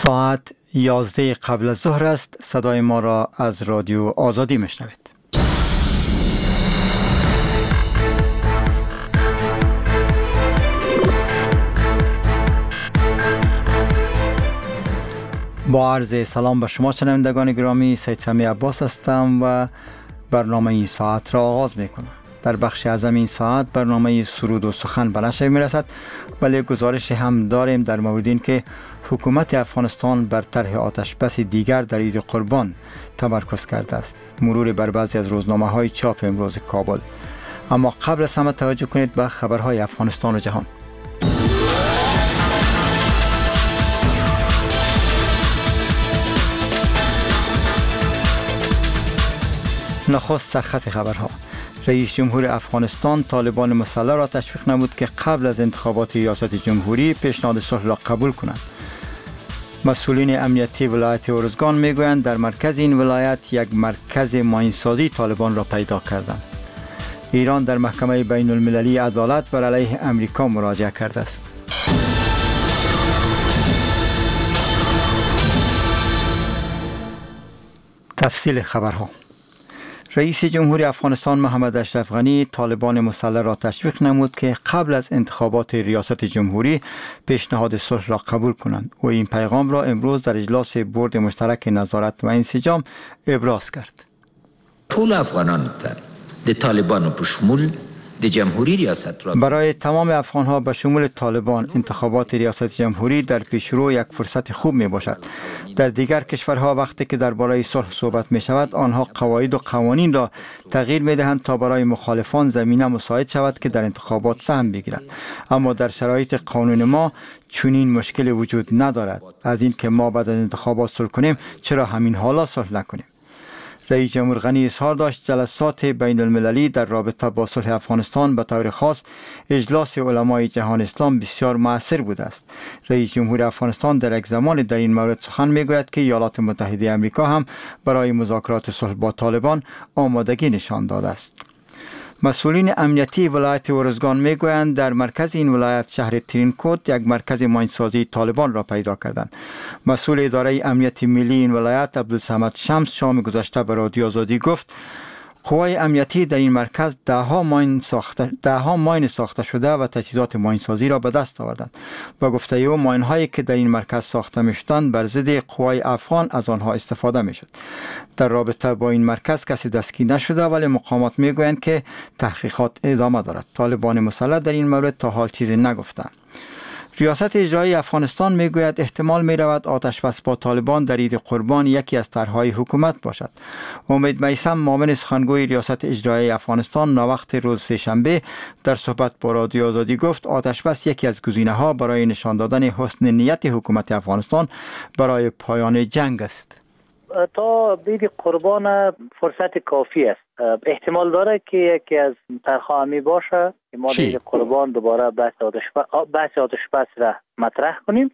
ساعت 11 قبل از ظهر است. صدای ما را از رادیو آزادی میشنوید. با عرض سلام به شما شنوندگان گرامی، سید سمی عباس هستم و برنامه این ساعت را آغاز میکنم. در بخش اعظم این ساعت برنامه سرود و سخن به نشر میرسد، ولی گزارش هم داریم در مورد این که حکومت افغانستان بر طرح آتش بس دیگر در عید قربان تمرکز کرده است. مرور بر بعضی از روزنامه های چاپ امروز کابل. اما قبل از همه توجه کنید به خبرهای افغانستان و جهان. نخست سرخط خبرها. رئیس جمهور افغانستان طالبان مسلح را تشویق نمود که قبل از انتخابات ریاست جمهوری پیشنهاد صلح را قبول کنند. مسئولین امنیتی ولایت ارزگان میگویند در مرکز این ولایت یک مرکز ماینسازی طالبان را پیدا کردند. ایران در محکمه بین المللی عدالت بر علیه امریکا مراجعه کرده است. تفصیل خبرها. رئیس جمهور افغانستان محمد اشرف غنی طالبان مسلح را تشویق نمود که قبل از انتخابات ریاست جمهوری پیشنهاد صلح را قبول کنند. او این پیغام را امروز در اجلاس بورد مشترک نظارت و انسجام ابراز کرد. طول افغانان د طالبانو په شمول د جمهوری ریاست را برای تمام افغانها به شمول طالبان انتخابات ریاست جمهوری در پیشرو یک فرصت خوب می باشد. در دیگر کشورها وقتی که درباره صلح صحبت می شود، آنها قواعد و قوانین را تغییر می دهند تا برای مخالفان زمینه مساعد شود که در انتخابات سهم بگیرند. اما در شرایط قانون ما چنین مشکلی وجود ندارد. از این که ما بعد از انتخابات صلح کنیم، چرا همین حالا صلح نکنیم؟ رئیس جمهور غنی اظهار داشت جلسات بین المللی در رابطه با صلح افغانستان به طور خاص اجلاس علمای جهان اسلام بسیار مؤثر بوده است. رئیس جمهور افغانستان در یک زمان در این مورد سخن میگوید که ایالات متحده آمریکا هم برای مذاکرات صلح با طالبان آمادگی نشان داده است. مسئولین امنیتی ولایت ارزگان میگویند در مرکز این ولایت شهر ترینکوت یک مرکز ماینسازی طالبان را پیدا کردند. مسئول اداره امنیت ملی این ولایت عبدالصمد شمس شام گذشته به رادیو آزادی گفت قوای امنیتی در این مرکز ده ها ماین ساخته شده و تجهیزات ماینسازی را به دست آوردند. با گفته او ماین هایی که در این مرکز ساخته میشدند بر ضد قوای افغان از آنها استفاده میشد. در رابطه با این مرکز کسی دستگیر نشده، ولی مقامات میگویند که تحقیقات ادامه دارد. طالبان مسلح در این مورد تا حال چیزی نگفتند. ریاست اجرایی افغانستان میگوید احتمال میرود آتش بس با طالبان در عید قربان یکی از طرحهای حکومت باشد. امید میثم معاون سخنگوی ریاست اجرایی افغانستان ناوقت روز سه‌شنبه در صحبت با رادیو آزادی گفت آتش بس یکی از گزینه‌ها برای نشان دادن حسن نیت حکومت افغانستان برای پایان جنگ است. تا عید قربان فرصت کافی است. احتمال داره که یکی از طرح‌ها می باشه که ما عید قربان دوباره بحث آتش بس را مطرح کنیم.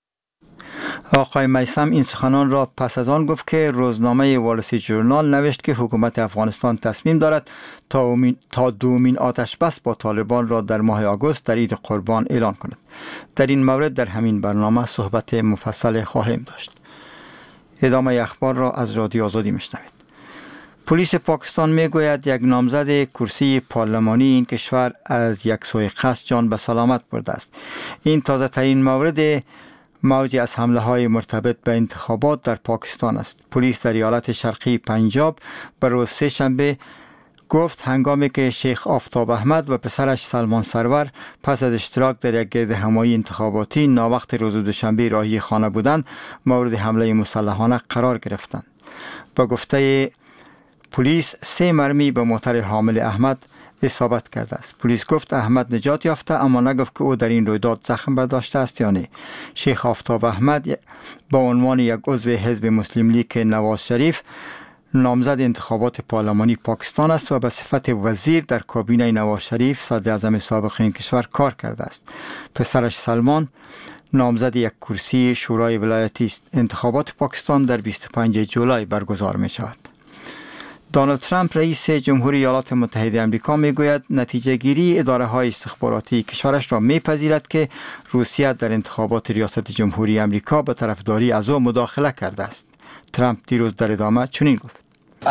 آقای میثم این سخنان را پس از آن گفت که روزنامه وال استریت ژورنال نوشت که حکومت افغانستان تصمیم دارد تا دومین آتش بس با طالبان را در ماه آگوست در عید قربان اعلان کند. در این مورد در همین برنامه صحبت مفصل خواهیم داشت. ادامه اخبار را از رادیو آزادی میشنوید. پلیس پاکستان میگوید یک نامزد کرسی پارلمانی این کشور از یک سوء قصد جان به سلامت برده است. این تازه ترین مورد موج از حمله های مرتبط به انتخابات در پاکستان است. پلیس در ایالت شرقی پنجاب بر روز سه‌شنبه گفت هنگامی که شیخ آفتاب احمد و پسرش سلمان سرور پس از اشتراک در یک گرد همایی انتخاباتی ناوقت روز دوشنبه راهی خانه بودند، مورد حمله مسلحانه قرار گرفتند. با گفته پلیس 3 مرمی به موتر حامل احمد اصابت کرده است. پلیس گفت احمد نجات یافته، اما نگفت که او در این رویداد زخم برداشته است یا نه. شیخ آفتاب احمد با عنوان یک عضو حزب مسلم لیگ نواز شریف نامزد انتخابات پارلمانی پاکستان است و به صفت وزیر در کابینه نواز شریف صدر اعظم سابق این کشور کار کرده است. پسرش سلمان نامزد یک کرسی شورای ولایتی است. انتخابات پاکستان در 25 جولای برگزار می شود. دونالد ترامپ رئیس جمهوری ایالات متحده آمریکا میگوید نتیجه گیری اداره های استخباراتی کشورش را میپذیرد که روسیه در انتخابات ریاست جمهوری آمریکا به طرفداری از او مداخله کرده است. ترامپ دیروز در ادامه چنین گفت: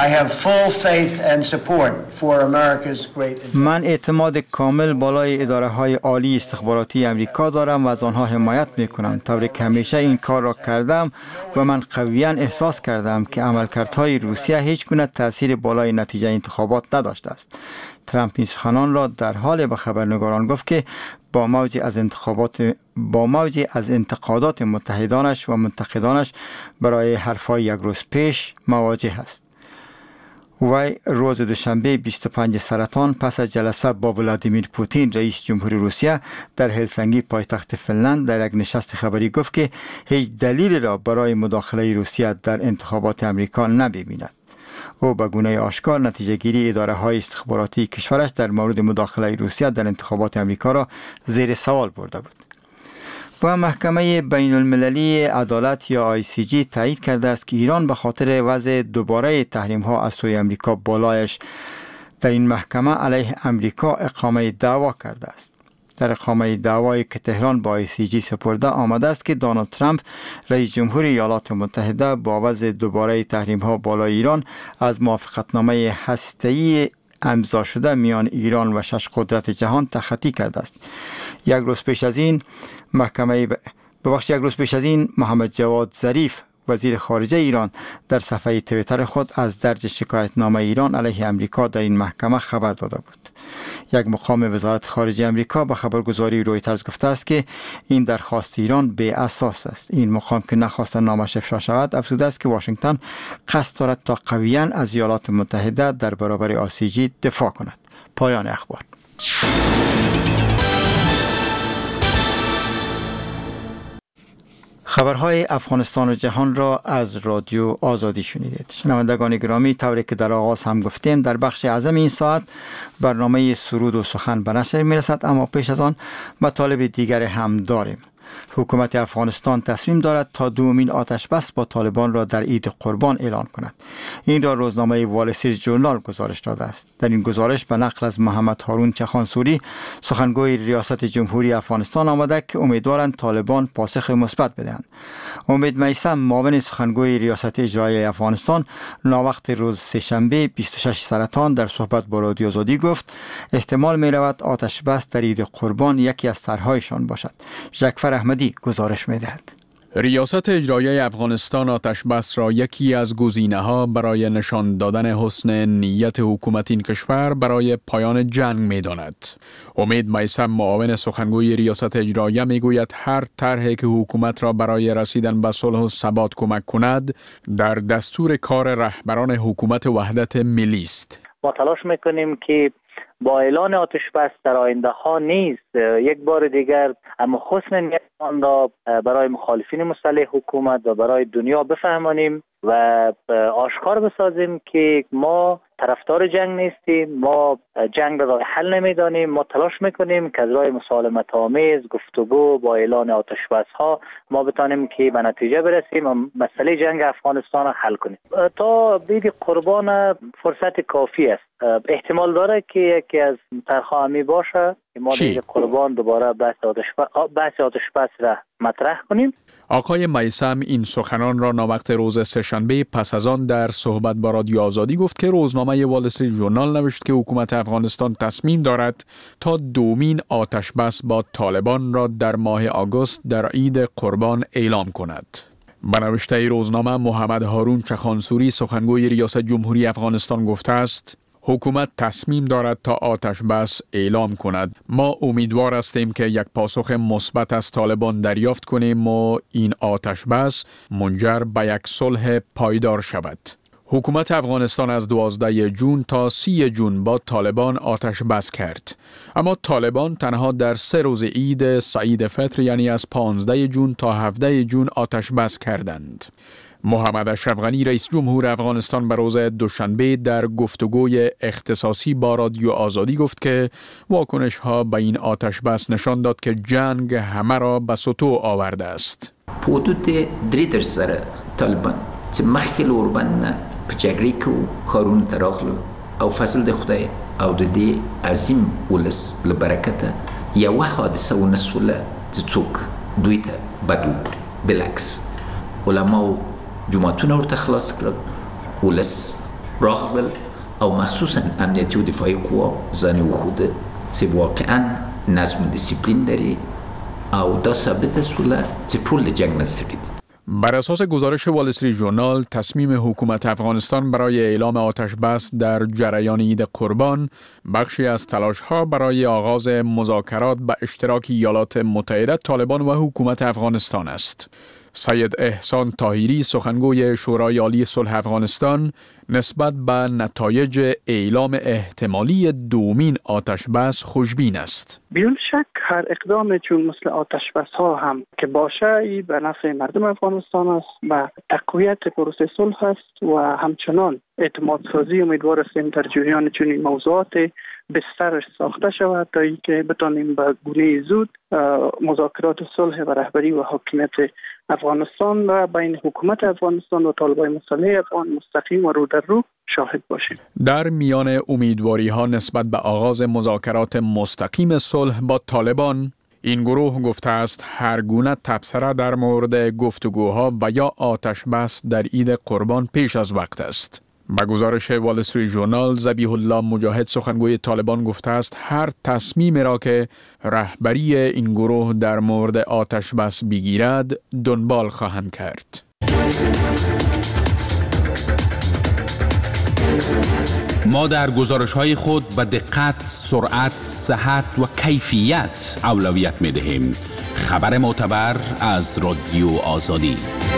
من اعتماد کامل بالای اداره های عالی استخباراتی امریکا دارم و از آنها حمایت می کنم، طوری که همیشه این کار را کردم و من قویاً احساس کردم که عملکردهای روسیه هیچ گونه تأثیر بالای نتیجه انتخابات نداشته است. ترامپ این سخنان را در حال به خبرنگاران گفت که با موج از انتقادات متحدانش و منتقدانش برای حرفهای یک روز پیش مواجه است. وی روز دوشنبه 25 سرطان پس از جلسه با ولادیمیر پوتین رئیس جمهوری روسیه در هلسینکی پایتخت فنلند در یک نشست خبری گفت که هیچ دلیلی را برای مداخله روسیه در انتخابات امریکا نمی‌بیند. او به گونه آشکار نتیجه گیری اداره های استخباراتی کشورش در مورد مداخله روسیه در انتخابات امریکا را زیر سوال برده بود. و محکمه بین المللی عدالت یا ICJ تایید کرده است که ایران به خاطر وضع دوباره تحریم ها از سوی امریکا بالایش در این محکمه علیه امریکا اقامه دعوا کرده است. در اقامه دعوایی که تهران با ICJ سپرده آمده است که دونالد ترامپ رئیس جمهوری ایالات متحده با وضع دوباره تحریم ها بالای ایران از موافقتنامه هسته‌ای امضا شده میان ایران و 6 قدرت جهان تخطی کرده است. یک روز پیش از این محمد جواد ظریف وزیر خارجه ایران در صفحه توییتر خود از درج شکایتنامه ایران علیه امریکا در این محکمه خبر داده بود. یک مقام وزارت خارجه امریکا به خبرگزاری رویترز گفته است که این درخواست ایران بی اساس است. این مقام که نخواست نامش افشا شود افزوده است که واشنگتن قصد دارد تا قویاً از ایالات متحده در برابر ICJ دفاع کند. پایان اخبار. خبرهای افغانستان و جهان را از رادیو آزادی شنیدید. شنوندگان گرامی، طوری که در آغاز هم گفتیم در بخش اعظم این ساعت برنامه سرود و سخن به نشر میرسد، اما پیش از آن مطالب دیگر هم داریم. حکومت افغانستان تصمیم دارد تا دومین آتش بس با طالبان را در عید قربان اعلان کند. این را روزنامه وال استریت ژورنال گزارش داده است. در این گزارش به نقل از محمد هارون چخانسوری سخنگوی ریاست جمهوری افغانستان آمده که امیدوارند طالبان پاسخ مثبت بدهند. امید میثم معاون سخنگوی ریاست اجرایی افغانستان ناوقت روز سه‌شنبه 26 سرطان در صحبت با رادیو آزادی گفت احتمال می رود آتش بس در عید قربان یکی از طرح‌هایشان باشد. ژکفر احمدی گزارش می‌دهد. ریاست اجرایی افغانستان آتش بس را یکی از گزینه‌ها برای نشان دادن حسن نیت حکومت این کشور برای پایان جنگ می‌داند. امید میثم معاون سخنگوی ریاست اجرایی می‌گوید هر طرحی که حکومت را برای رسیدن به صلح و ثبات کمک کند در دستور کار رهبران حکومت وحدت ملی است. ما تلاش می‌کنیم که با اعلان آتش بس در آینده ها نیز یک بار دیگر اما حسن نیت آن را برای مخالفین مسلح حکومت و برای دنیا بفهمانیم و آشکار بسازیم که ما طرفدار جنگ نیستیم، ما جنگ را راه حل نمیدانیم، ما تلاش میکنیم که از راه مسالمت آمیز گفتگو با اعلان آتش بس ها ما بتانیم که به نتیجه برسیم و مسئله جنگ افغانستان را حل کنیم. تا عید قربان فرصت کافی است. احتمال داره که یکی از طرح‌ها می باشه که ما عید قربان دوباره بحث آتش بس را مطرح کنیم. آقای میثم این سخنان را ناوقت روز سه‌شنبه پس از آن در صحبت با رادیو آزادی گفت که روزنامه وال استریت ژورنال نوشت که حکومت افغانستان تصمیم دارد تا دومین آتش بس با طالبان را در ماه آگوست در عید قربان اعلام کند. به نوشته روزنامه محمد هارون چخانسوری سخنگوی ریاست جمهوری افغانستان گفته است حکومت تصمیم دارد تا آتش بس اعلام کند. ما امیدوار هستیم که یک پاسخ مثبت از طالبان دریافت کنیم و این آتش بس منجر به یک صلح پایدار شود. حکومت افغانستان از 12 جون تا 30 جون با طالبان آتش بس کرد. اما طالبان تنها در 3 روز عید سعید فطر یعنی از 15 جون تا 17 جون آتش بس کردند. محمد اشرف غنی رئیس جمهور افغانستان به روز دوشنبه در گفتگوی اختصاصی با رادیو آزادی گفت که واکنش ها به این آتش بس نشان داد که جنگ همه را به سطوح آورده است. حدود 3% طالبان چې مخکې لوربند په جګړې کې ښارونو ته راغلل او فضل د خدای او د دې عظیم ولس له برکته یوه حادثه ونه سوله چې څوک دوی ته بد وګوري. بالعکس علماو جوماتونه ورته خلاص کړل، ولس راغلل او مخصوصا امنیتی و دفاعی قوا ځان وښوده چې واقعا نظم و دیسیپلین لري او دا ثابته سوله چې ټول له جنگ نه ستړي دي. بر اساس گزارش وال استریت ژورنال، تصمیم حکومت افغانستان برای اعلام آتش بس در جریان عید قربان بخشی از تلاش‌ها برای آغاز مذاکرات به اشتراک ایالات متحده، طالبان و حکومت افغانستان است. سید احسان طاهری، سخنگوی شورای عالی صلح افغانستان، نسبت به نتایج اعلام احتمالی دومین آتش بس خوشبین است. بدون شک هر اقدام چون مثل آتش بس ها هم که باشه ای به نفع مردم افغانستان است و تقویت پروسه صلح است و همچنان اعتماد سازی امیدوار هستیم در جریان چنین موضوعات بسترش ساخته شود تا اینکه بتانیم به گونه زود مذاکرات صلح و رهبری و حاکمیت افغانستان و بین حکومت افغانستان و طالبان مسلح افغان مستقیم و رو در رو شاهد باشیم. در میان امیدواری ها نسبت به آغاز مذاکرات مستقیم صلح با طالبان، این گروه گفته است هر گونه تبصره در مورد گفتگوها و یا آتش بس در عید قربان پیش از وقت است. با گزارش وال استریت ژورنال، ذبیح الله مجاهد، سخنگوی طالبان، گفته است هر تصمیمی را که رهبری این گروه در مورد آتش بس بگیرد دنبال خواهند کرد. ما در گزارش‌های خود به دقت، سرعت، صحت و کیفیت اولویت می‌دهیم. خبر معتبر از رادیو آزادی.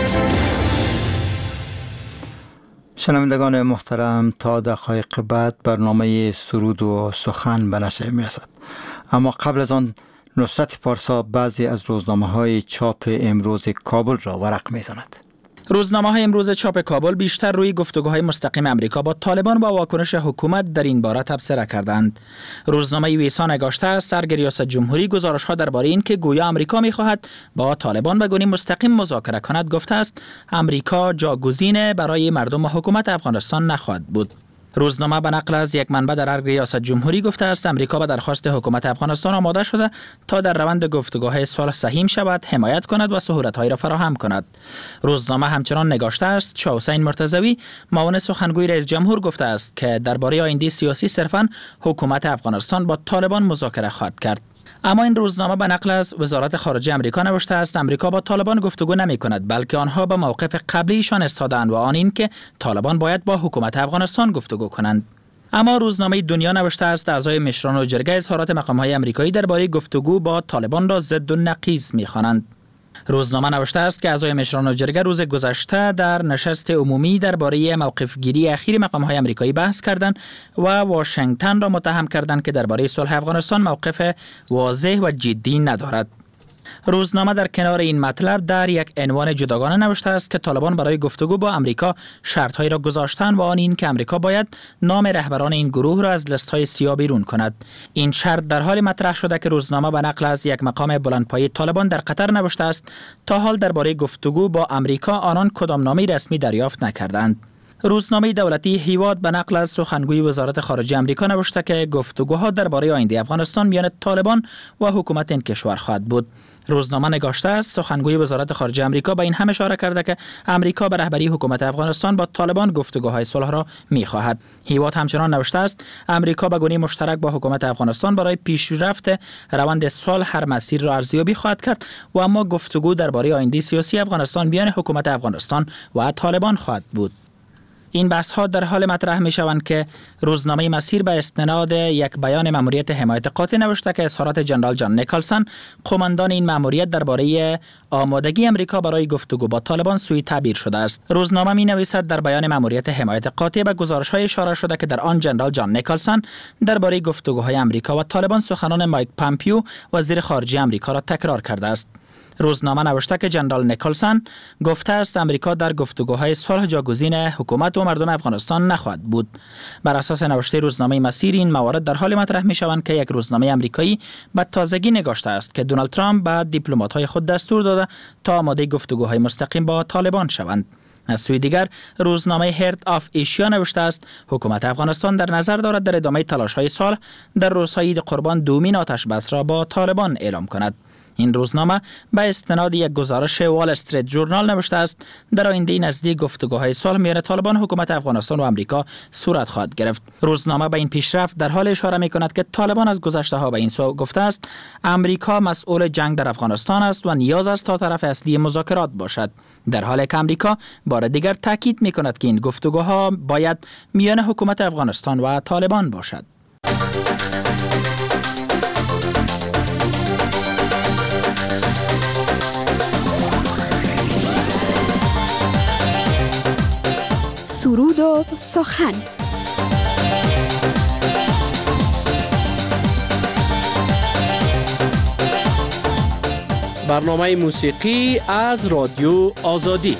شنوندگان محترم، تا دقایق بعد برنامه سرود و سخن به نشر می‌رسد. اما قبل از آن نصرت پارسا بعضی از روزنامه‌های چاپ امروز کابل را ورق می‌زند. روزنامه‌های امروز چاپ کابل بیشتر روی گفتگوهای مستقیم امریکا با طالبان با واکنش حکومت در این باره تبصره کردند. روزنامه ویسا نگاشته است سرگ ریاست جمهوری گزارش‌ها درباره این که گویا امریکا می‌خواهد با طالبان به گونه مستقیم مذاکره کند گفته است امریکا جاگزین برای مردم و حکومت افغانستان نخواهد بود. روزنامه به نقل از یک منبع در ریاست جمهوری گفته است امریکا به درخواست حکومت افغانستان آماده شده تا در روند گفتگوهای صلح سهیم شود، حمایت کند و سهولت‌هایی را فراهم کند. روزنامه همچنان نگاشته است شاه حسین مرتضوی، معاون سخنگوی رئیس جمهور، گفته است که درباره آینده سیاسی صرفاً حکومت افغانستان با طالبان مذاکره خواهد کرد. اما این روزنامه به نقل از وزارت خارجه امریکا نوشته است امریکا با طالبان گفتگو نمی کند، بلکه آنها به موقف قبلیشان ایستادند و آن این که طالبان باید با حکومت افغانستان گفتگو کنند. اما روزنامه دنیا نوشته است اعضای مشران و جرگه اظهارات مقام‌های امریکایی درباره گفتگو با طالبان را ضد و نقیض می‌خوانند. روزنامه نوشته است که اعضای مشران و جرگه روز گذشته در نشست عمومی درباره موقفگیری اخیر مقام‌های امریکایی بحث کردند و واشنگتن را متهم کردند که درباره صلح افغانستان موقف واضح و جدی ندارد. روزنامه در کنار این مطلب در یک عنوان جداگانه نوشته است که طالبان برای گفتگو با امریکا شرط‌هایی را گذاشتند و آن این که امریکا باید نام رهبران این گروه را از لیست‌های سیاه بیرون کند. این شرط در حال مطرح شده که روزنامه به نقل از یک مقام بلندپایه طالبان در قطر نوشته است تا حال درباره گفتگو با امریکا آنان کدام نامه رسمی دریافت نکردند. روزنامه دولتی هیواد به نقل از سخنگوی وزارت خارجه امریکا نوشته که گفتگوها درباره آینده افغانستان میان طالبان و حکومت این کشور خواهد بود. روزنامه نگاشته است سخنگوی وزارت خارجه امریکا به این هم اشاره کرده که امریکا به رهبری حکومت افغانستان با طالبان گفتگوهای صلح را می‌خواهد. هیواد همچنان نوشته است امریکا به گونه مشترک با حکومت افغانستان برای پیشرفت روند صلح هر مسیر را ارزیابی خواهد کرد و اما گفتگو درباره آینده سیاسی افغانستان میان حکومت افغانستان و طالبان خواهد بود. این بحث ها در حال مطرح می شوند که روزنامه مسیر به استناد یک بیان مأموریت حمایت قاطع نوشته که اظهارات جنرال جان نیکلسن، قماندان این مأموریت، درباره آمادگی امریکا برای گفتگو با طالبان سوء تعبیر شده است. روزنامه می نویسد در بیان مأموریت حمایت قاطع به گزارش های اشاره شده که در آن جنرال جان نیکلسن درباره گفتگوهای امریکا و طالبان سخنان مایک پامپیو وزیر خارجه امریکا را تکرار کرده است. روزنامه نوشته که جنرال نیکلسن گفته است امریکا در گفتگوهای صلح جاگزین حکومت و مردم افغانستان نخواهد بود. بر اساس نوشته روزنامه مسیر این موارد در حال مطرح می شوند که یک روزنامه امریکایی به تازگی نگاشته است که دونالد ترامپ به دیپلمات‌های خود دستور داده تا آماده گفتگوهای مستقیم با طالبان شوند. از سوی دیگر روزنامه هرت آف ایشیا نوشته است حکومت افغانستان در نظر دارد در ادامه تلاش‌های صلح در روزهای عید قربان دومین آتش بس را با طالبان اعلام کند. این روزنامه به استناد یک گزارش وال استریت ژورنال نوشته است در آینده نزدیک گفتگوهای صلح میان طالبان، حکومت افغانستان و آمریکا صورت خواهد گرفت. روزنامه به این پیشرفت در حال اشاره می‌کند که طالبان از گذشته ها به این سو گفته است آمریکا مسئول جنگ در افغانستان است و نیاز است تا طرف اصلی مذاکرات باشد، در حالی که آمریکا بار دیگر تاکید می‌کند که این گفتگوها باید میان حکومت افغانستان و طالبان باشد. سرود و سخن. برنامه موسیقی از رادیو آزادی.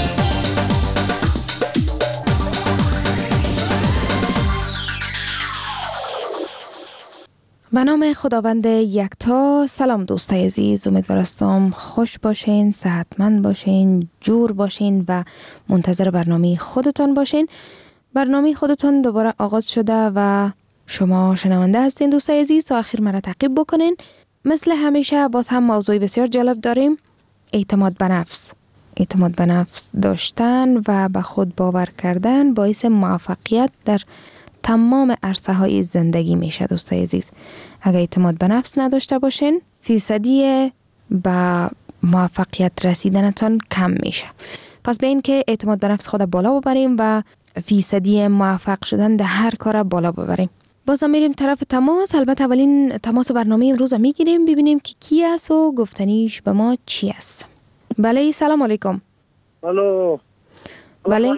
به نام خداوند یکتا. سلام دوستای عزیز، امیدوارم خوش باشین، صحتمند باشین، جور باشین و منتظر برنامه خودتان باشین. برنامه خودتان دوباره آغاز شده و شما شنونده هستین دوستای عزیز، تا آخر مرا تعقیب بکنین. مثل همیشه باز هم موضوعی بسیار جالب داریم، اعتماد به نفس. اعتماد به نفس داشتن و به خود باور کردن باعث موفقیت در تمام عرصه های زندگی میشه دوستای عزیز. اگر اعتماد به نفس نداشته باشین، فیصدی به موفقیت رسیدنتان کم میشه. پس به این که اعتماد به نفس خود بالا ببریم و فیصدی موفق شدن در هر کار بالا ببریم. بازم میریم طرف تماس. البته اولین تماس برنامه امروز میگیریم، ببینیم که کی است و گفتنیش به ما چی است. بله، سلام علیکم. الو. بله.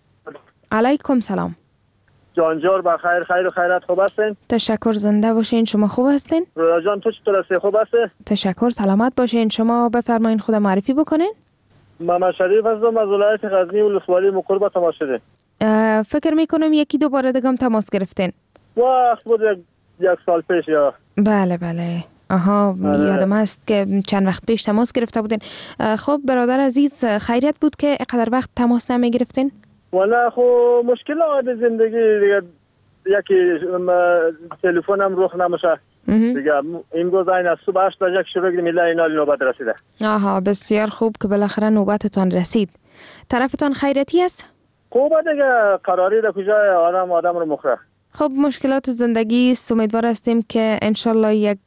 علیکم سلام. جانجار بخیر، خیر و خیرت، خوب هستین؟ تشکر، زنده باشین. شما خوب هستین؟ رویا جان تو چطور هستی؟ خوب هستی؟ تشکر، سلامت باشین. شما بفرمایین خود معرفی بکنین. محمد شریف هستم از ولایت غزنی ولسوالی مقرب تماشاده. فکر میکنم یکی دو بار دیگه هم تماس گرفتین. وقت بود یک سال پیش یا. بله. آها، یادم هست که چند وقت پیش تماس گرفته بودین. خب برادر عزیز، خیریت بود که اینقدر وقت تماس نمی گرفتین؟ والا خو مشکلات زندگی دیگه، یکی تلفنم روخ نمیشه دیگه. این گذاشتن از صبح 8 تا شروع کردیم الا اینا نوبت رسیده. آها، بسیار خوب که بالاخره نوبتتان رسید. طرفتان خیریتی است؟ خوبه دیگه، قراری در کجای آدم رو مخره. خب مشکلات زندگی است، امیدوار هستیم که انشالله یک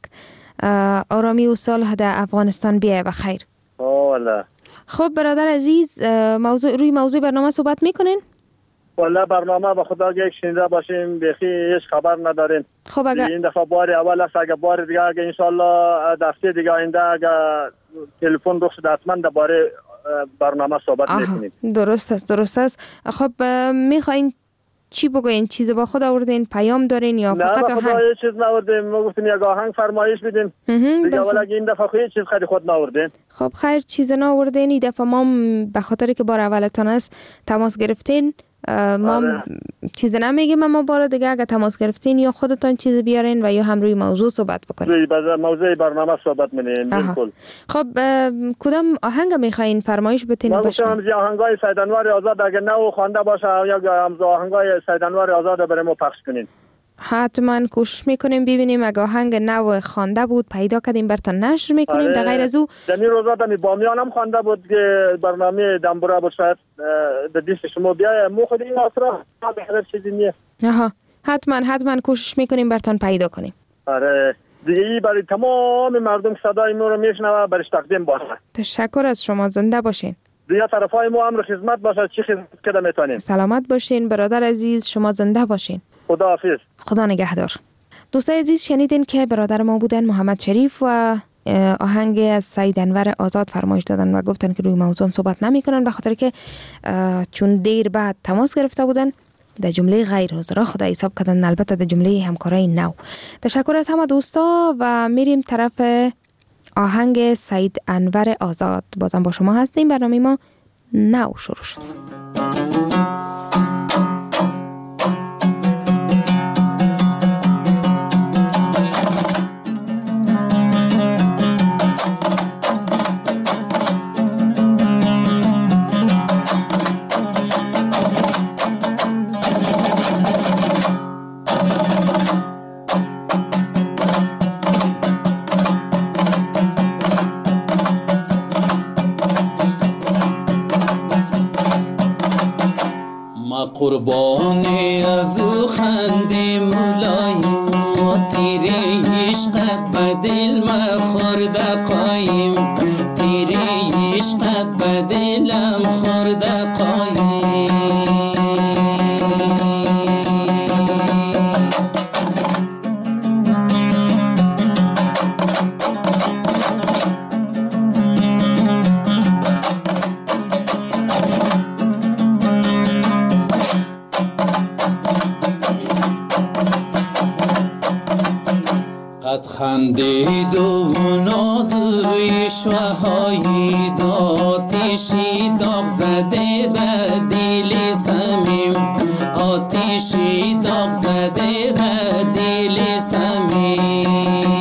آرامی و صلح در افغانستان بیایه و خیر. والا خب برادر عزیز، روی موضوع برنامه صحبت میکنین؟ والا برنامه به خدا یک شنیده باشیم، بخی هیچ خبر نداریم. خب اگر این دفعه بار اول است، اگر بار دیگه اگر انشالله دسته دیگه آینده اگر تلفن رخ شد حتما درباره برنامه صحبت میکنیم. درست است. خب میخواین چی بگوین؟ چیز با خود آوردین؟ پیام دارین یا فقط آهنگ؟ نه، هیچ چیز ناوردیم. ما گفتیم یک آهنگ فرمایش بدیم دیگه، ولی این دفعه هیچ چیز خود ناوردین. خب خیر، چیز ناوردین. این دفعه ما به خاطر که بار اولتان است تماس گرفتین، ما چیز نمیگیم، اما بار دیگه اگه تماس گرفتین یا خودتان چیز بیارین و یا هم روی موضوع صحبت بکنین. روی موضوع برنامه صحبت منیم. بالکل. خب کدام آهنگ میخواین فرمایش بتین؟ ما گفتم آهنگای سید انور آزاد اگه نو خوانده باشه یا آهنگای سید انور آزاد برای ما پخش کنین. حتما کوشش میکنیم ببینیم اگه آهنگ نو خوانده بود پیدا کردیم براتون نشر میکنیم. در غیر از او دمی روزا دمی بامیان هم خوانده بود که برنامه دنبوره بود، شاید به دست شما بیایه. مو خود این اصرا بهتر چیزی نیه. آها، حتما کوشش میکنیم براتون پیدا کنیم. آره دیگه، ای برای تمام مردم صدای ما رو میشنوه، برش تقدیم باشه. تشکر از شما، زنده باشین. دیگه طرفای ما امر خدمت باشه، چی خدمت کده میتونیم. سلامت باشین برادر عزیز، شما زنده باشین. خداحافظ. خدا نگهدار. دوستای عزیز، شنیدین که برادر ما بودن محمد شریف و آهنگ از سید انور آزاد فرمایش دادن و گفتن که روی موضوع صحبت نمی کنن به خاطر که چون دیر بعد تماس گرفته بودن در جمله غیر حاضرا خدا حساب کردن، البته در جمله همکارای نو. تشکر از همه دوستا و میریم طرف آهنگ سید انور آزاد. بازم با شما هستیم، برنامه ما نو شروع شد. ما قربانی از او خنده ملایم، ما تیره عشقت به دل ما خورده قایم، تیره عشقت به دلم خورده قایم. قد خندید و نازوی شوهایی آتشی داغ زده در دل صمیم، آتشی داغ زده در دل صمیم.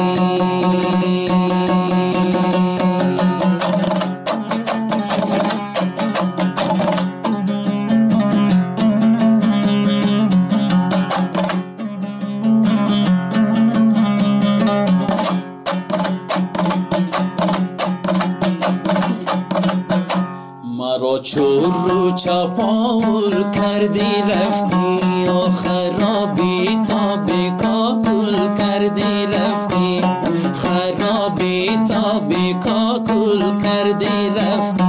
چور رو چپاول کردی رفتی، خرابی تا بکاکل کردی رفتی، خرابی تا بکاکل کردی رفتی.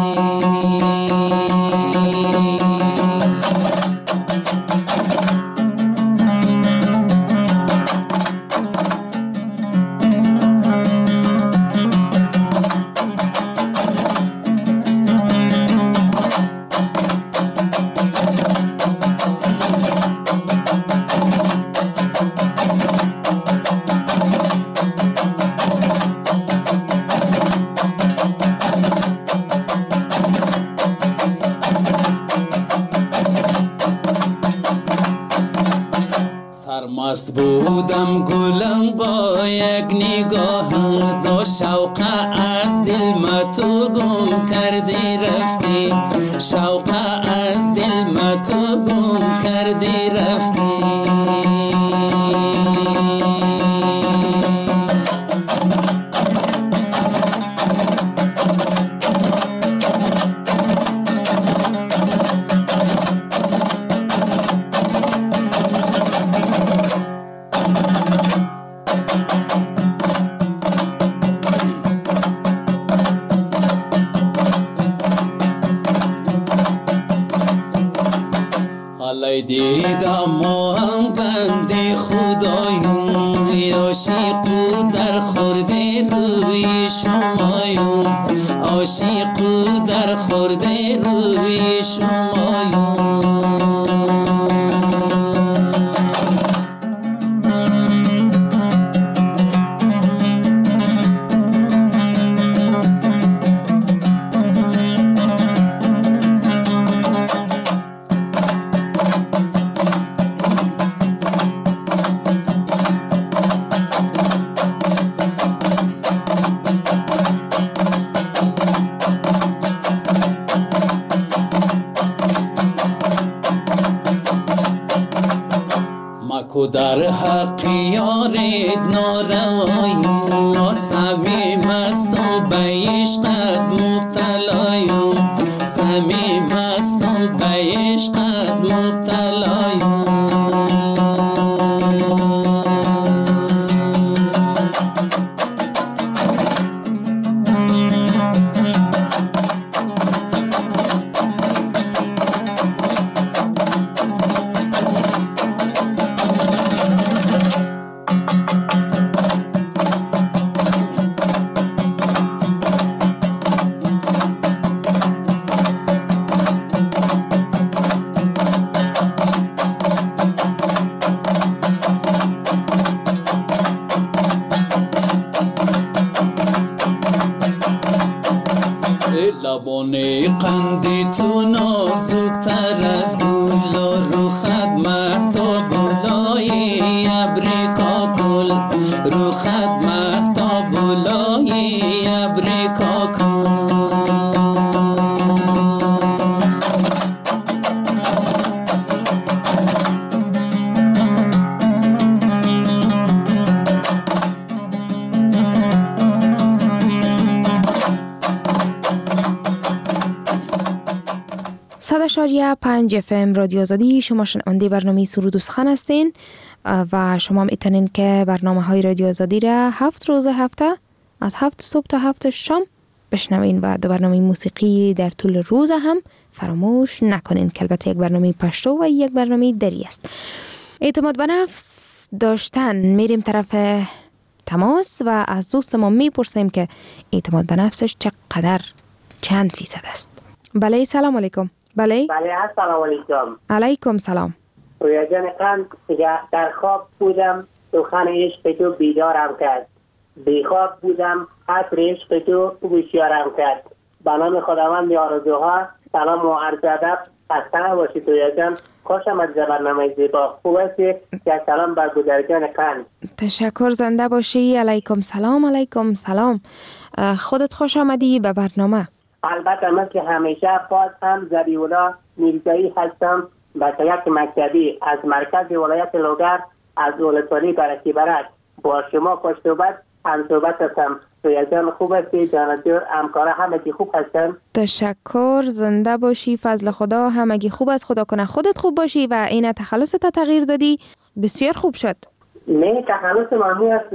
سرمست بودم گلم با یک نگاه دو شوق از دل ما تو گم کردی رفتی، شوق از دل ما تو گم کردی رفتی. دیدم و هم بندی خدایم، عاشقو در خورده روی شمایم، عاشقو در خورده روی شمایم. در حق یارت ناروایم، صمیم است و به عشقت مبتلایم، صمیم است و به عشقت مبتلایم. لبان قندی تو نازکتر از گل، رو خد مهتاب لای ابریکا گل، رو خد مهتاب لای ابریکا گل. 100.5 FM رادیو آزادی، شما شنونده برنامه سرود و سخن هستین و شما میتونین که برنامه های رادیو آزادی را 7 روز هفته از 7 صبح تا 7 شام بشنوین و دو برنامه موسیقی در طول روز هم فراموش نکنین که البته یک برنامه پشتو و یک برنامه دری است. اعتماد به نفس داشتن، میریم طرف تماس و از دوست ما میپرسیم که اعتماد به نفسش چقدر، چند فیصد است. بله، سلام علیکم. بله السلام علیکم. علیکم سلام. رویا جان قند در خواب بودم، سخن عشق تو بیدارم کرد. بی خواب بودم، عطر عشق تو هوشیارم کرد. به نام خداوند آرزوها، سلام و عرض ادب. خسته باشید رویا جان. خوشم از برنامه زیبا. خوب است. یک سلام بر گودرجان قند. تشکر، زنده باشی. علیکم سلام. علیکم سلام. خودت خوش آمدی به برنامه. البته من که همیشه باز هم ذبیح‌الله میرزایی هستم، بچه مکتبی از مرکز ولایت لوگر از ولسوالی برکی برک. با شما خوش صحبت هم صحبت هستم. رویا جان خوب هستی؟ جانجور همکارا همگی خوب هستن؟ تشکر، زنده باشی. فضل خدا همگی خوب است. خدا کنه خودت خوب باشی و این تخلصت تغییر دادی، بسیار خوب شد. نه تخلص مامی است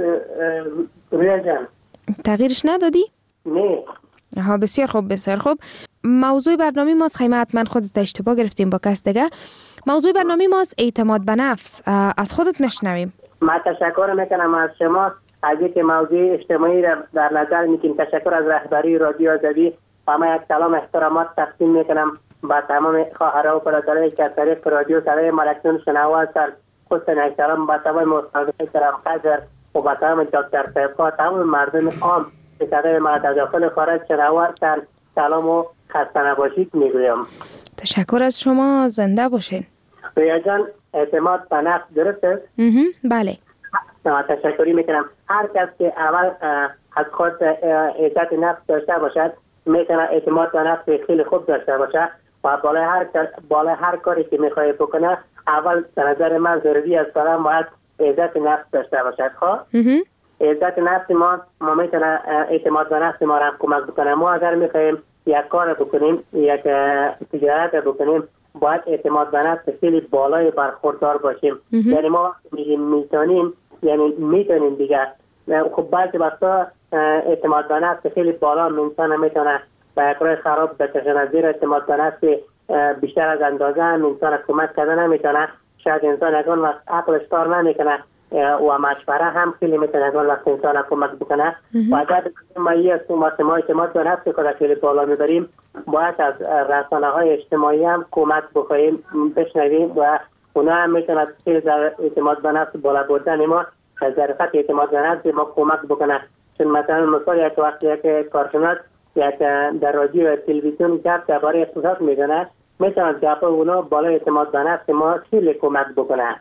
رویا جان. تغییرش ندادی؟ نه. ها، بسیار خوب بسیار خوب. موضوع برنامه ماست، خیلی حتما خودت اشتباه گرفتیم با کس دیگه. موضوع برنامه ماست اعتماد به نفس. از خودت میشنویم. من تشکر میکنم از شما از اینکه موضوع اجتماعی را در نظر میگیرید. تشکر از رهبری رادیو آزادی. و یک سلام احترامات تقدیم میکنم با تمام خواهرها و برادرایی که از طریق رادیو صدای ملکتون شنوا هستند. خصوصا یک سلام با تمام مستمعین کرام قدر و با تمام دکتر صاحب‌ها، تمام مردم عام که صدای ما در داخل خارج شنوا هستند. سلام و خسته نباشید میگویم. تشکر از شما، زنده باشین. رویا جان اعتماد به نفس درست است؟ بله. تشکری میکنم. هر کس که اول از خود عزت نفس داشته باشد میتونه اعتماد به نفس خیلی خوب داشته باشد و بالای هر کاری که میخواد بکنه اول به نظر من ضروری است باید عزت نفس داشته باشد. خب عزت نفس ما میتونه اعتماد به نفس ما را کمک بکنه. ما اگر میخوایم یک کار بکنیم، یک تجارت بکنیم، باید اعتماد به نفس خیلی بالای برخوردار باشیم. یعنی ما میتونیم، یعنی میتونیم دیگه. خب بعضی وقتا اعتماد به نفس خیلی بالا انسان میتونه به یک راه خراب بکشن. زیر اعتماد به نفس بیشتر از اندازه هم انسان کمک کردن نمیتونه. شاید انسان اگه وقت عقلش کار نمیکنه و مشوره هم خیلی میتونه اگه وقت انسان کمک بکنه. و اگر ما اعتماد به نفس خود خیلی بالا میبریم، باید از رسانه های اجتماعی هم کمک بخواهیم بشنویم و اونا هم میتونه خیلی در اعتماد به نفس بالا بردن ما از ظرفیت اعتماد به نفس ما کمک بکنه. چون مثلا مثال یک وقت یک کارشناس یک در رادیو تلویزیون گپ درباره اقتصاد میزنه، میتونه گپ اونا بالای اعتماد به نفس ما خیلی کمک بکنه.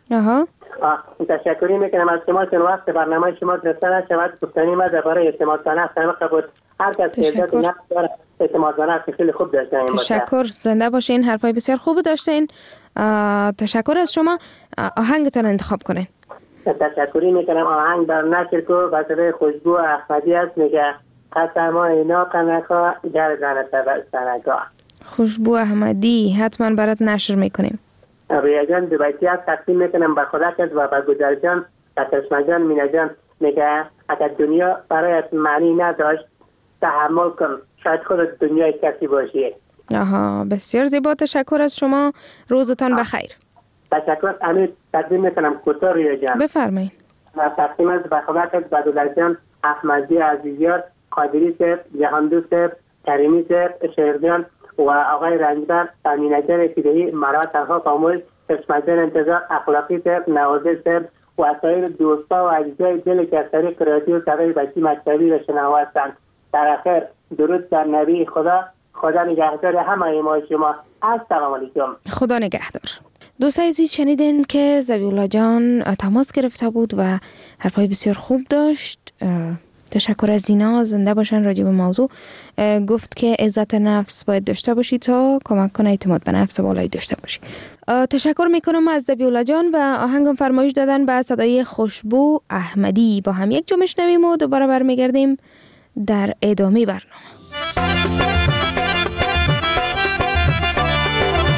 تشکری میکنم از شما چون وقت برنامه شما درسته نشود. گفتنی ما درباره اعتماد به نفس همه قبول هر کس که عزت نفس داره اعتماد به نفس خیلی خوب داشته. تشکر، زنده باشین. حرفای بسیار خوب داشتین. تشکر از شما. آهنگتون انتخاب کنین. تشکری میکنم. آهنگ بر نشر کو با صدای خوشبو احمدی است. میگه قسما اینا قنقا گردن سنگا. خوشبو احمدی حتما برات نشر میکنیم. رویا جان دو بیتی از تقسیم میکنم به خدا کس و به گودر جان و تشمه جان مینا جان. میگه اگر دنیا برایت معنی نداشت تحمل کن، شاید خودت دنیای کسی باشی. بسیار زیبا. تشکر از شما. روزتان بخیر. تشکر. امید تقدیم میکنم کوتاه رویا جان. بفرمایید. تقسیم از به خدا کس به گودر جان احمدی عزیزیار، قادری صاحب، جهاندو صاحب، کریمی صاحب، شهردیان و آقای رنجبر، امینه جان ابتدایی، مراد تنها کامل، چشمه جان انتظار، اخلاقی صاحب، نوازه صاحب و سایر دوستا و عزیزای دل که از طریق رادیو صدای بچی مکتبی را شنوا هستند. در آخر درود بر نبی خدا نگهدار همه ما شما. السلام علیکم. خدا نگهدار. دوستای عزیز، شنیدین که ذبیح‌الله جان تماس گرفته بود و حرفای بسیار خوب داشت. تشکر از زینا، زنده باشن. راجع به موضوع گفت که عزت نفس باید داشته باشی تا کمک کنه اعتماد به نفس بالایی داشته باشی. تشکر میکنم از ذبیح‌الله جان و آهنگم فرمایش دادن به صدای خوشبو احمدی. با هم یک جا میشنویم و دوباره برمیگردیم در ادامه برنامه.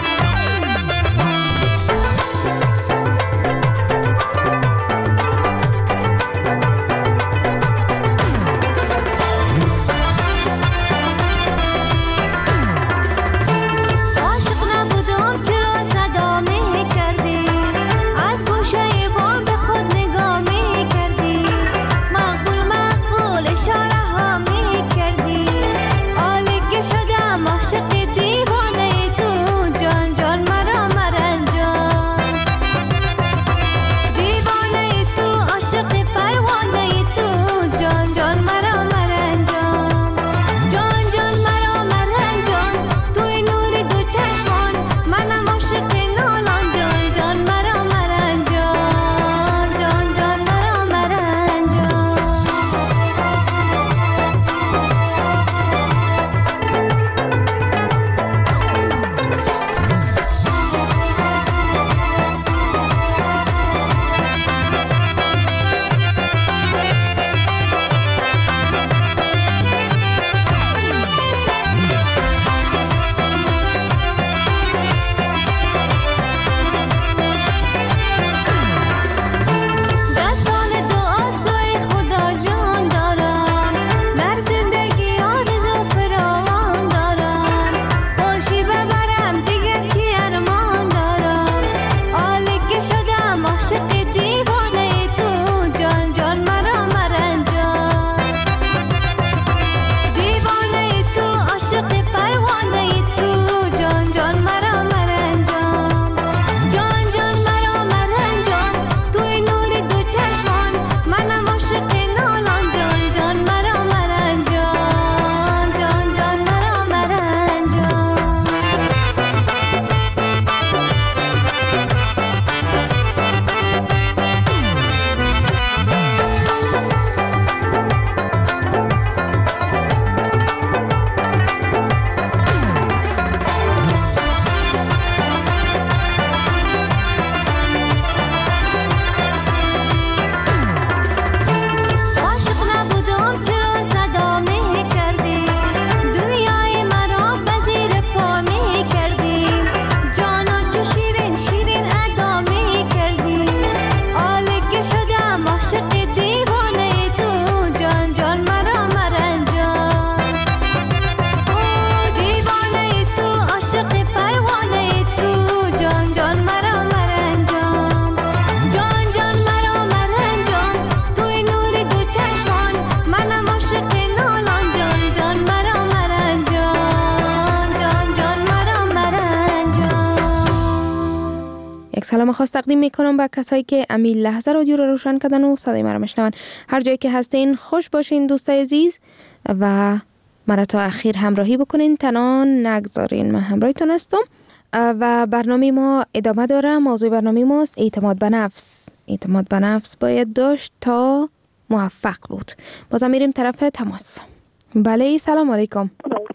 یک سلام خاص تقدیم میکنم به کسایی که امی لحظه رادیو رو روشن کردن و صدای ما رو میشنون. هر جایی که هستین خوش باشین دوستای عزیز و مرا تا اخیر همراهی بکنین، تنان نگذارین. من همراهتون هستم و برنامه ما ادامه داره. موضوع برنامه ماست اعتماد به نفس. اعتماد به نفس باید داشت تا موفق بود. بازم میریم طرف تماس. بله سلام علیکم.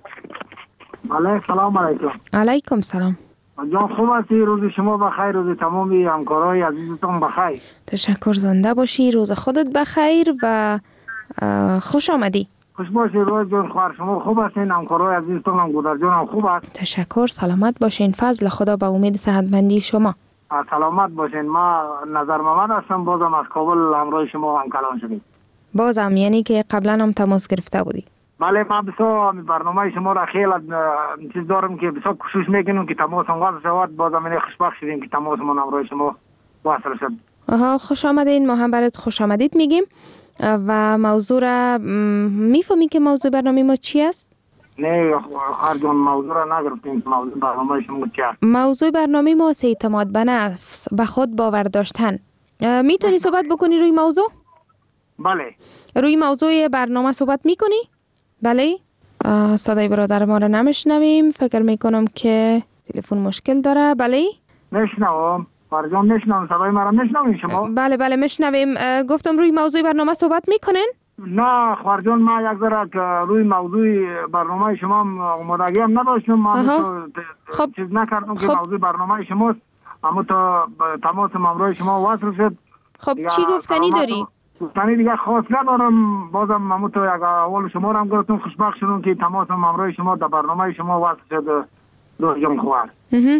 بله سلام علیکم. علیکم سلام. جان خوب هستی؟ روز شما بخیر، روز تمامی همکارای عزیزتون بخیر. تشکر، زنده باشی، روز خودت بخیر و خوش آمدی. خوش باشی روز جان، خواهر شما خوب هستین؟ همکارای عزیزتون هم گودر جان هم خوب است؟ تشکر، سلامت باشین، فضل خدا به امید صحتمندی شما. سلامت باشین. ما نظر محمد هستم، بازم از کابل همراه شما هم کلام شدیم. بازم یعنی که قبلا هم تماس گرفته بودی؟ بله، ما بسیار برنامه شما را خیلی چیز دارم که بسیار کوشش میکنم که تماس هم وصل شود. بازم این خوشبخت شدیم که تماس من همراه شما وصل شد. خوش آمدین. ما هم برات خوش آمدید میگیم و موضوع را میفهمی که موضوع برنامه ما چی است؟ نه خواهر جان، موضوع را نگرفتیم. موضوع برنامه شما چی است؟ موضوع برنامه ما اعتماد به نفس، به خود باور داشتن. میتونی صحبت بکنی روی موضوع؟ بله. روی موضوع برنامه صحبت میکنی؟ بله. صدای برادر ما را نمیشنویم، فکر میکنم که تلفن مشکل داره. بله میشنوم فرجان، میشنوم. صدای ما را میشنوین شما؟ بله میشنویم. گفتم روی موضوع برنامه صحبت میکنین؟ نه خواهرجان، ما یک ذره روی موضوع برنامه شما آمادگی هم نداشتم. ما خب چیز نکردم که موضوع برنامه شماست، اما تا تماس همراه شما وصل شد. خب چی گفتنی داری؟ گفتنی دیگه خاص ندارم. بازم همون تو یک اول شما رو هم گرفتم، خوشبخت شدم که تماس همراه شما در برنامه شما وصل شد. روز جان خوار.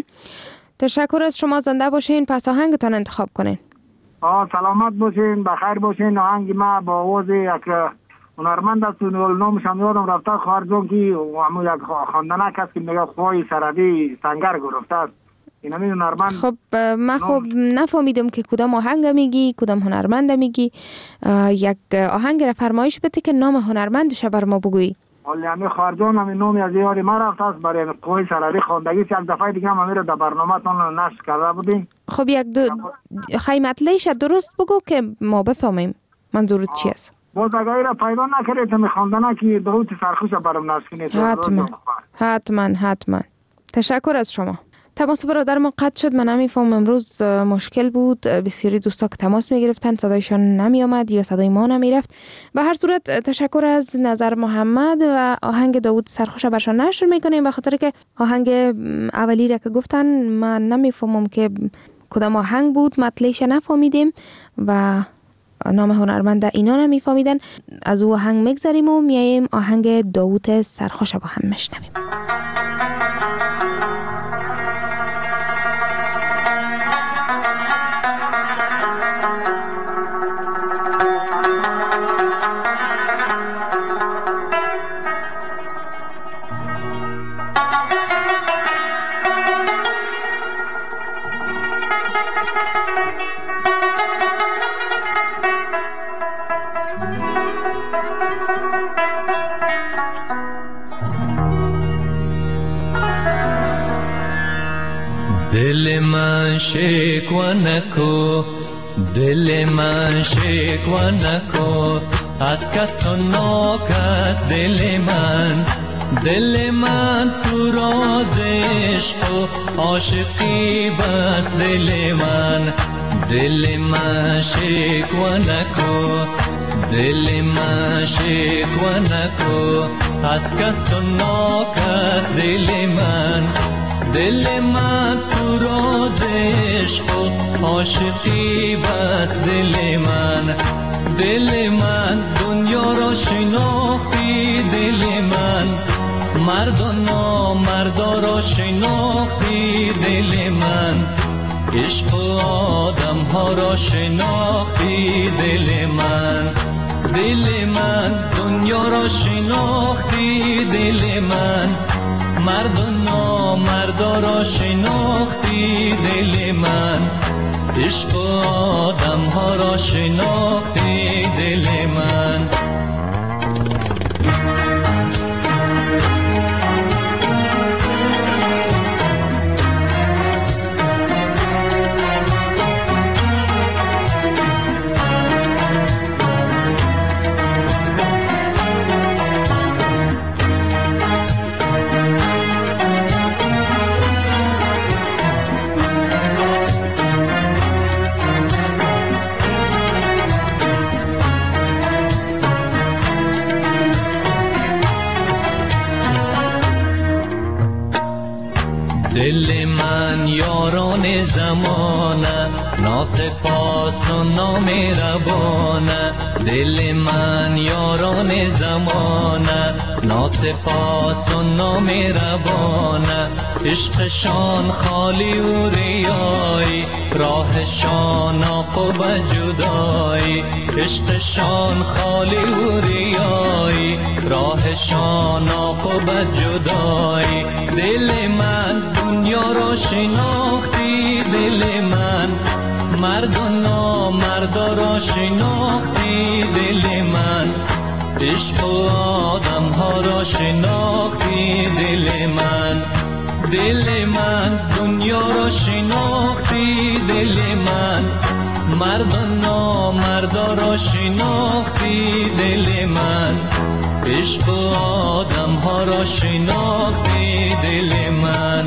تشکر از شما، زنده باشین. پس آهنگتان انتخاب کنین. سلامت باشین، بخیر باشین. آهنگ ما با آواز یک هنرمند است، نامش هم یادم رفته، خواهر جان، که همون یک خواندنک است که میگه خواه سردی سنگر گرفته است. خب من خب نفهمیدم که کدام آهنگ میگی، کدام هنرمند میگی. یک آهنگ را فرمایش بده که نام هنرمندش بر ما بگویی. ولی همین خواهرجان همین نامی از یاد ما رفته است، برای قوی سراری خواندگی. یک دفعه دیگه هم را در برنامه تان نشر کرده بودیم. خب یک خیمتلیش درست بگو که ما بفهمیم منظورت چی است. باز اگر را پیدا نکردید می خواندنه که دعوت سرخوش برام نشر کنید. حتما. تشکر از شما. تماس برادر ما قطع شد. من نمیفهم، امروز مشکل بود. بسیاری دوستا که تماس میگرفتن صدایشان نمی آمد یا صدای ما نمی رفت. به هر صورت تشکر از نظر محمد و آهنگ داوود سرخوش برشان نشر میکنیم، به خاطر که آهنگ اولی را که گفتن من نمیفهمم که کدام آهنگ بود، مطلعش نفهمیدیم و نام هنرمند اینا نمیفهمیدن. از او آهنگ میگذریم و میایم آهنگ داوود سرخوش با هم میشنویم. دل من شکوه نکو، دل من شکوه نکو، از کس و ناکس دل من. دل من تو راز عشق و عاشقی بس دل من. دل من شکوه نکو، دل من شکوه نکو، از کس و ناکس دل من. دل من تو راز عشق و عاشقی بس دل من. دل من دنیا را شناختی دل من، مرد و نامردا را شناختی دل من. عشق و آدم ها را شناختی دل من. دل من دنیا را شناختی دل من، مرد و نامردا را شناختی دل من. عشق و آدم ها را شناختی دل من. دل من یاران زمانه ناسپاس و نامهربانه دل من یاران زمانه ناسپاس و نامهربانه عشقشان خالی و ریایی راهشان عقب جدایی عشقشان خالی و ریایی راهشان عقب جدایی دل من دنیا را شناختی دل من مرد و نامردا را شناختی دل من عشق و آدم ها را شناختی دل من دنیا را شناختی دل من مرد و نامردا را شناختی دل من عشق و آدم ها را شناختی دل من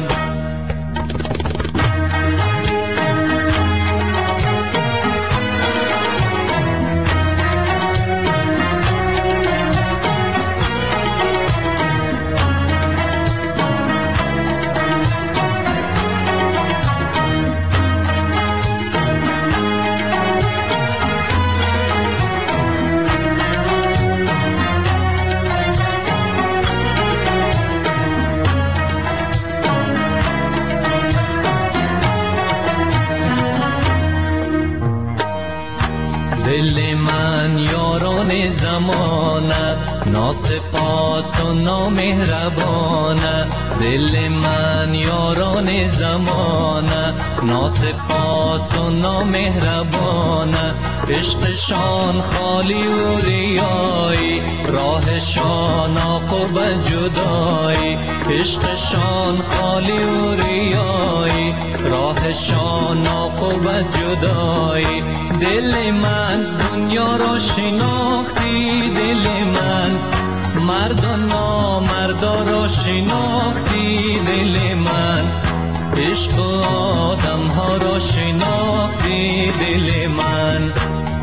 دل من یاران زمانه ناسپاس و نامهربانه دل من یاران زمانه ناسپاس و نامهربانه عشقشان خالی و ریایی راهشان عقب جدایی عشقشان خالی و ریایی راهشان عقب جدایی دل من دنیا را شناختی دل من مرد و نامردا را شناختی دل من عشق و آدم ها را شناختی دل من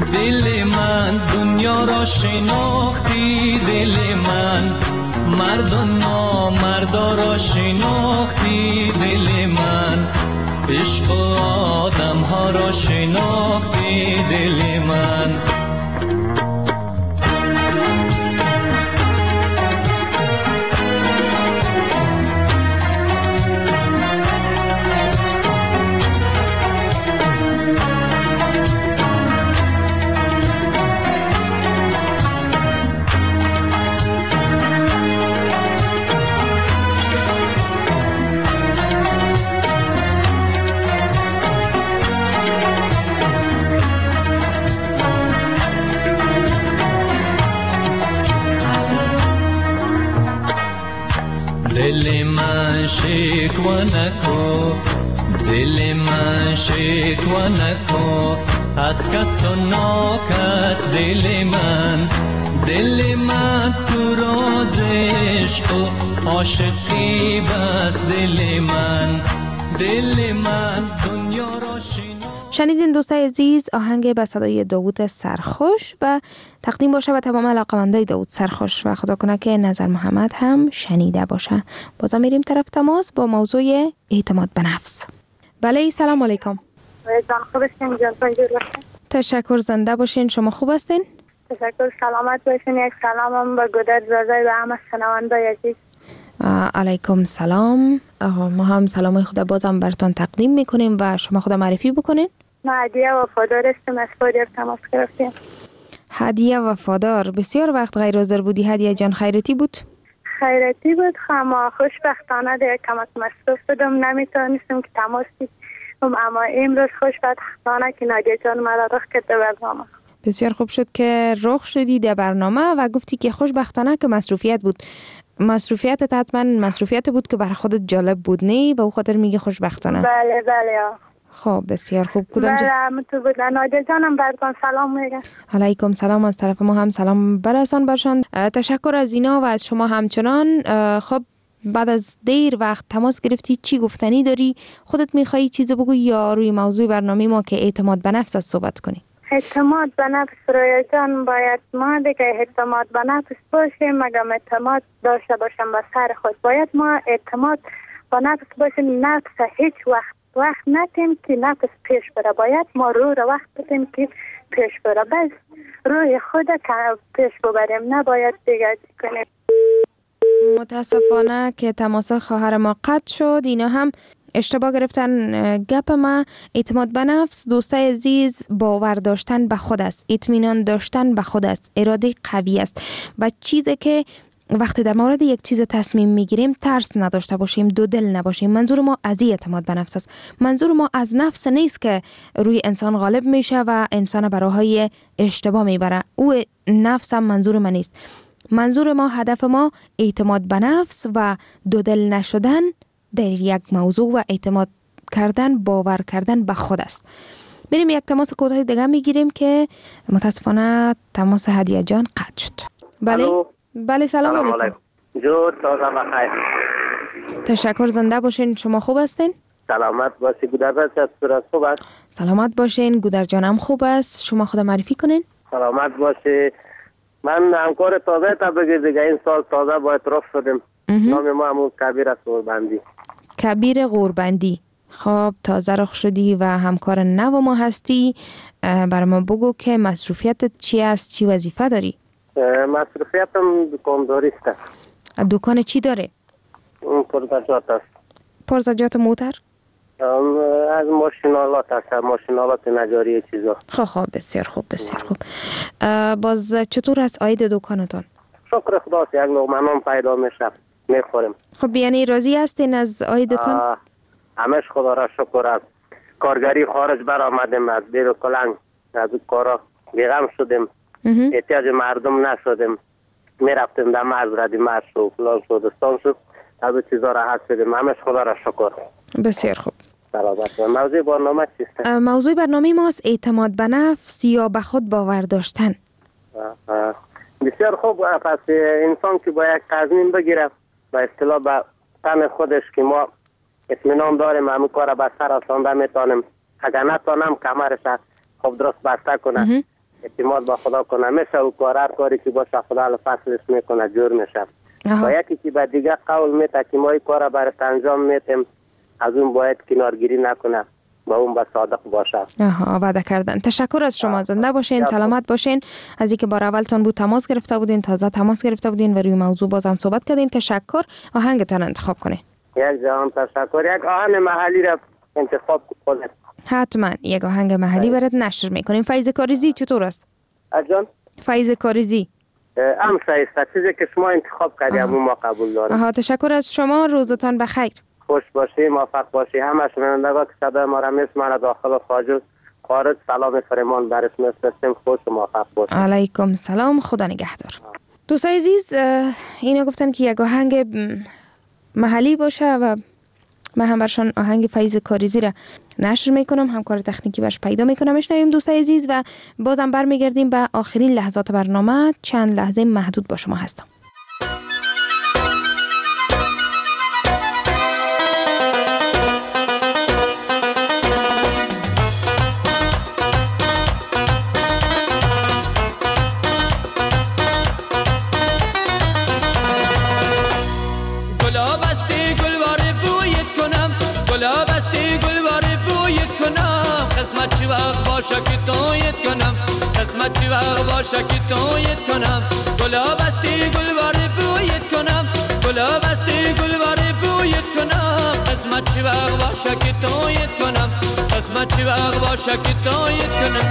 دنیا را شناختی دل من مرد و نامردا را شناختی دل من عشق و آدم ها را شناختی دل من دل من شکوه نکن دل من شکوه نکن از کس و ناکس دل من تو راز عشق و عاشقی بس دل من دنیا را شنیدین دوستای عزیز آهنگ به صدای داوود سرخوش و تقدیم باشه به تمام علاقه‌مندای داوود سرخوش و خدا کنه که نظر محمد هم شنیده باشه. بازم میریم طرف تماس با موضوع اعتماد به نفس. بله سلام علیکم. جان خوب هستین جان پنجور باشین. تشکر زنده باشین. شما خوب هستین؟ تشکر سلامت باشین. یک سلامم به گودر زازای و همه شنوندای عزیز. علیکم سلام. ما هم سلامای خدا بازم براتون تقدیم میکنیم و شما خدا معرفی بکنین. ما هدیه وفادار هستم از فادر تماس گرفتیم. هدیه وفادار بسیار وقت غیر حاضر بودی. هدیه جان خیرتی بود؟ خیرتی بود اما خوشبختانه دیگه کمک مصروف بودم نمیتونستم که تماس بگیرم اما امروز خوشبختانه که نادیه جان مرا رخ کرده برنامه. بسیار خوب شد که رخ شدی در برنامه و گفتی که خوشبختانه که مصروفیت بود. مصروفیت حتما مصروفیت بود که برای خودت جالب بود نه به خاطر میگه خوشبختانه. بله خب بسیار خوب. کدام تو بود نادیه جانم براتون سلام میگم. علیکم سلام. از طرف ما هم سلام برسان برشان. تشکر از اینا و از شما همچنان. خب بعد از دیر وقت تماس گرفتی، چی گفتنی داری؟ خودت میخوایی چیزی بگو یا روی موضوع برنامه ما که اعتماد به نفس صحبت کنی؟ اعتماد به نفس رویا جان باید ما دیگه اعتماد به نفس باشیم. مگم اعتماد داشته باشم به سر خود باید ما اعتماد با نفس باشیم، نفس هیچ وقت ندیم که نفس پیش بره. باید ما روح را وقت بدیم که پیش بره، بس روح خود پیش ببریم، نباید دیگه کنیم. متاسفانه که تماس خواهر ما قطع شد. اینا هم اشتباه گرفتن گپ ما. اعتماد به نفس دوستای عزیز باور داشتن به خود است، اطمینان داشتن به خود است، اراده قوی است و چیزی که وقتی در مورد یک چیز تصمیم میگیریم ترس نداشته باشیم، دو دل نباشیم. منظور ما از اعتماد به نفس است. منظور ما از نفس نیست که روی انسان غالب میشه و انسان به راههای اشتباه میبره. او نفس هم منظور من نیست. منظور ما، هدف ما اعتماد به نفس و دو دل نشدن در یک موضوع و اعتماد کردن، باور کردن به خود است. بریم یک تماس کوتاه دیگه میگیریم که متاسفانه تماس هدیه جان قطع شد. بله سلام علیکم. جو تازه بخیر. تشکر، زنده باشین. شما خوب هستین؟ سلامت باشی. گودرز از صورت خوب است؟ سلامت باشین. گودر جانم خوب است. شما خود معرفی کنین. سلامت باشی. من همکار تازه تا بگیر دیگه، این سال تازه با اعتراف شدیم. نام ما همون کبیر است، غوربندی. کبیر غوربندی. خب تازه رخ شدی و همکار نو ما هستی. برای ما بگو که مصروفیتت چی است، چی وظیفه داری؟ مصروفیتم دکانداری است. دکان چی داره؟ پرزجات است. پرزجات موتر؟ از ماشینالات است، ماشینالات نجاری چیزا. خب بسیار خوب، بسیار خوب. باز چطور است عاید دکانتان؟ شکر خدا، یک لقمه نان پیدا میشه، میخوریم. خب یعنی راضی هستین از عایدتان؟ همش خدا را شکر است. کارگری خارج برآمدیم، از دیر و کلنگ از اون کارا بیغم شدیم، احتیاج مردم نشدیم، میرفتیم در مرز ردی مرز شد، فلان شد، استان شد، از اون چیزا راحت شدیم. همش خدا را شکر. بسیار خوب. سلامت. موضوع برنامه چیست؟ موضوع برنامه ماست اعتماد به نفس یا به خود باور داشتن. بسیار خوب. پس انسان که با یک تصمیم بگیره به اصطلاح به تن خودش که ما اطمینان داریم همون کار به سر رسانده میتونیم، اگر نتونم کمرش خب درست بسته کنه، اعتماد به خدا کنه، میشه او کار، هر کاری که باشه خدا فصلش میکنه، جور میشه. با یکی که به دیگه قول میده که ما این کار برای انجام میتیم، از اون باید کنارگیری نکنه، با اون با صادق باشه. وعده کردن. تشکر از شما. زنده باشین، سلامت باشین. از اینکه بار اولتون بود تماس گرفته بودین، تازه تماس گرفته بودین و روی موضوع باز هم صحبت کردین. تشکر. آهنگتان انتخاب کنین. یک جهان تشکر. یک آهنگ محلی را انتخاب کنید. حتما یک آهنگ محلی برات نشر میکنیم. فیض کاریزی چطور است؟ جان؟ فیض کاریزی هم شایسته، چیزی که شما انتخاب کردید ما قبول داریم. تشکر از شما. روزتان بخیر. خوش باشی، موفق باشی. همه شنوندگان که صدای ما را میشنوند داخل و خارج سلام فرمان برش میفرستیم. خوش و موفق باشی. علیکم سلام. خدا نگهدار. دوستای عزیز، اینا گفتن که یک آهنگ محلی باشه و من هم برشان آهنگ فیض کاریزی را نشر میکنم، همکار تکنیکی برش پیدا میکنم. اشنویم دوستای عزیز و بازم برمیگردیم به آخرین لحظات برنامه. چند لحظه محدود با شما هستم. که تویت کنم، قسمت چی وقت باشه که تویت کنم، گلاب استی گلوار بویت کنم، گلاب استی گلوار بویت کنم، قسمت چی وقت باشه که تویت کنم، قسمت چی وقت باشه که تویت کنم.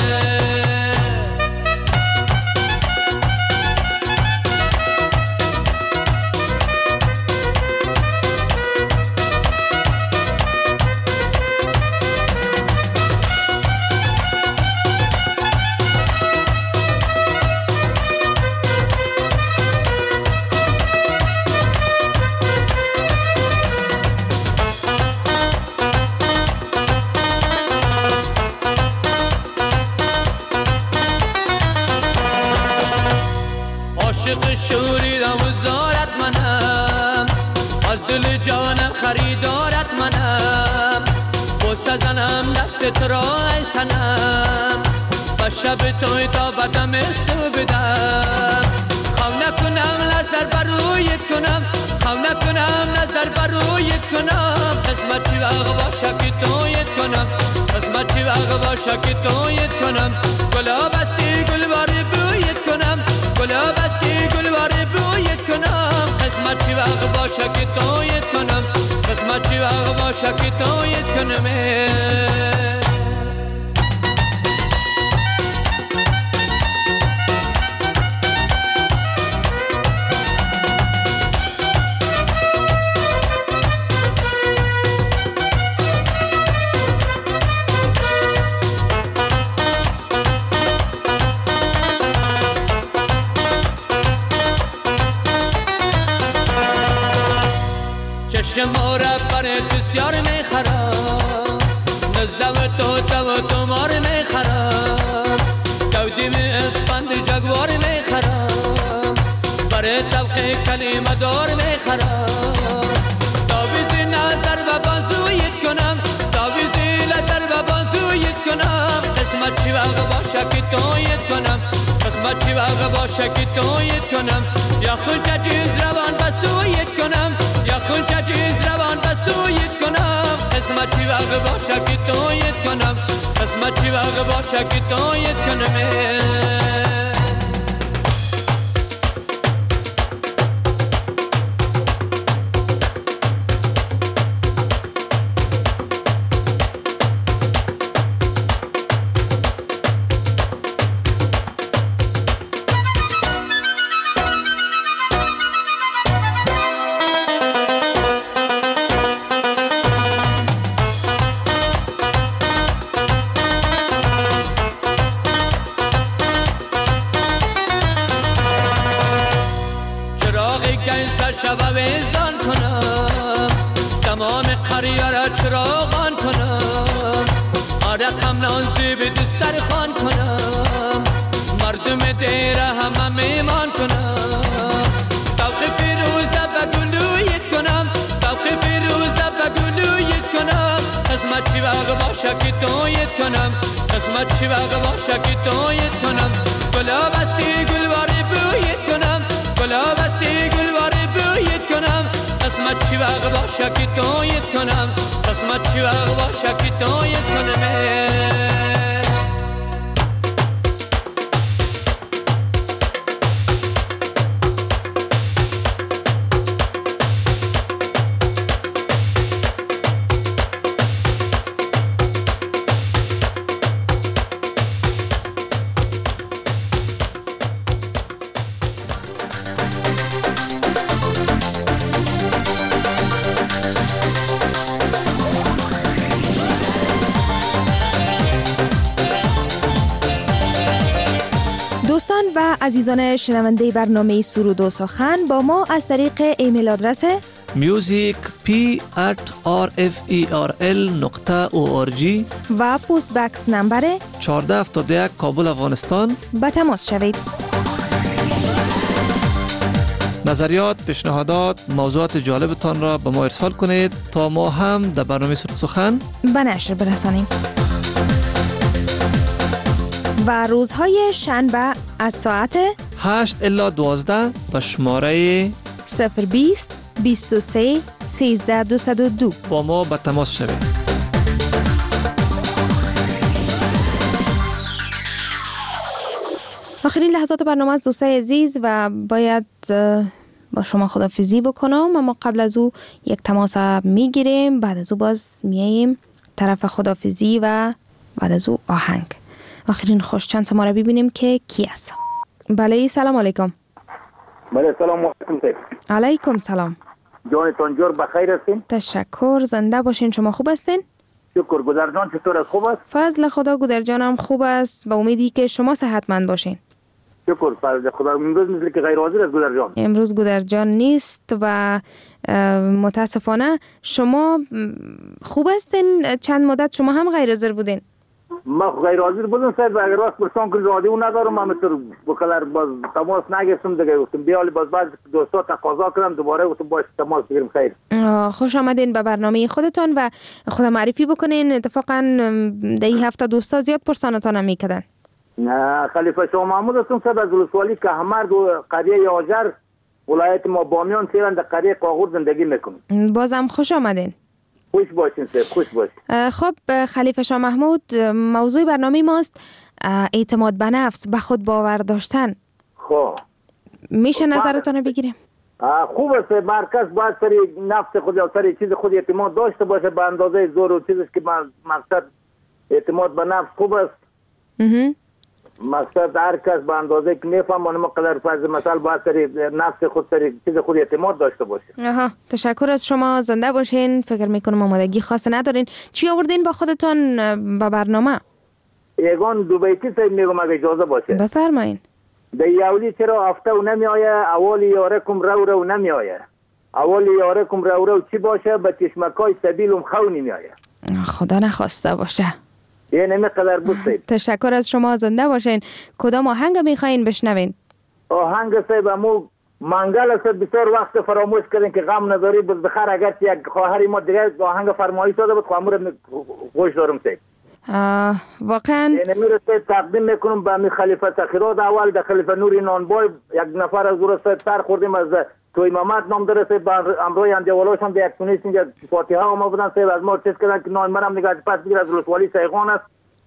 عاشق شوریدم و زارت منم، از دل جانم خریدارت منم، بوسه زنم دست تو را ای سنم، و شب توی تا بدم سو بدم، خو نکنم نظر برویت کنم، خو نکنم نظر برویت بویت کنم قسمت چی وقت باشه که تویت کنم قسمت چی وقت باشه که تویت کنم گلا بستی گل باری بویت کنم گلا بستی گل باری بویت کنم قسمت چی وقت باشه که تویت کنم قسمت چی وقت باشه که تویت کنم شما را برای بسیار میخرم نزدم تو مار میخرم دودیم اسفند جگوار میخرم برای طبخه کلمه دار میخرم تاویزی نظر و بازویت کنم تاویزی نظر و بازویت کنم قسمت چی وقت باشه که تویت کنم قسمت چی وقت باشه که تویت کنم یا خود چیز روان بسویت کنم یا خود چیز روان بسویت کنم قسمت چی وقت باشه که تویت کنم قسمت چی وقت باشه که تویت کنم شبویزان کنم تمام قریه را چراغان کنم رقم نانسی به دستر خان کنم مردم دیره همه میمان کنم توقی فیروزه و گلویت کنم توقی فیروزه و گلویت کنم قسمت چی وقت باشه که تویت کنم قسمت چی وقت باشه که تویت کنم گلا بستی گلواری بویت کنم گلا بستی گلواری بویت کنم قسمت چی وقت باشه که تویت کنم قسمت چی وقت باشه که تویت کنم دوستان و عزیزان شنونده برنامه سرود و سخن با ما از طریق ایمیل آدرس music@rferl.org و پست بکس نمبر 1471 کابل افغانستان به تماس شوید. نظریات، پیشنهادات، موضوعات جالبتان را به ما ارسال کنید تا ما هم در برنامه سرود سخن به نشر برسانیم. و روزهای شنبه از ساعت 8 الی 12 به شماره 020 23 13 202 با ما به تماس شوید. آخرین لحظات برنامه از دوستای عزیز و باید با شما خداحافظی بکنم، اما قبل از او یک تماس میگیریم، بعد از او باز میاییم طرف خداحافظی و بعد از او آهنگ. آخرین خوشچند ما را ببینیم که کی است. بله سلام علیکم. بله سلام علیکم. علیکم سلام. جانتان جور بخیر هستین؟ تشکر، زنده باشین. شما خوب هستین؟ شکر. گودر جان چطور است؟ خوب است؟ فضل خدا گودر جانم خوب است، با امیدی که شما صحتمند باشین. شکر فضل خدا. امروز مثل که غیر حاضر است گودر جان. امروز گودر جان نیست و متاسفانه. شما خوب هستین؟ چند مدت شما هم غیر حاضر بودین؟ ما غیر حاضر بودم صاحب، اگر راست پرسان کنید رادیو ندارم، من مثل بکلر باز تماس نگرفتم دیگه، گفتم بیالی باز بعد دوستا تقاضا کردم دوباره گفتم باید تماس بگیریم. خیر. خوش آمدین به برنامه خودتان و خدا معرفی بکنین. اتفاقا در این هفته دوستا زیاد پرسانتان میکردن. خلیفه شاه محمود هستم صاحب از ولسوالی که همرد و قریه یاجر ولایت ما بامیان فعلا در قریه قاغور زندگی میکنیم. بازم خوش آمدین. خوش باشین سید، خوش باشین. خب خلیفه شاه محمود، موضوع برنامه ماست اعتماد به نفس، به خود باور داشتن. خب میشه نظرتون بگیریم؟ خوب است. مرکز باید سری نفس خود یا سری چیز خود اعتماد داشته باشه به اندازه زور و چیزش که مقصد اعتماد به نفس خوب است. مقصد هر کس به اندازه که میفهم اونم قدر فرض مثال باید سری نفس خود سری چیز خود اعتماد داشته باشه. تشکر از شما، زنده باشین. فکر میکنم آمادگی خاص ندارین. چی آوردین با خودتون با برنامه؟ یگان دوبیتی سید میگم اگه اجازه باشه. بفرمایین. در یولی چرا هفته و نمی آیه، اولی یارکم رو نمی آیه. اولی یارکم رو چی باشه؟ به چشمکای سبیلم خو نمی آیه. خدا نخواسته باشه. یه نمیقدر بود سید. تشکر از شما، زنده باشین. کدام آهنگ میخواین بشنوین؟ آهنگ سید امو منگل است. بسیار وقت فراموش کردین که غم نداری بود بخیر. اگر یک خواهری ما دیگه آهنگ فرمایش داده بود خواهر خوش دارم سید. واقعا یعنی میرسه تقدیم میکنم به خلیفه سخیرات اول در خلیفه نوری نانبای. یک نفر از گروه سر خوردیم از توی امامت نام داره سید. امروی اندیوالوش هم در یک تونیست اینجا فاتحه ما بودن سید. از ما چیز کردن که نام منم نگاه پس بگیر از رسوالی سیغان است.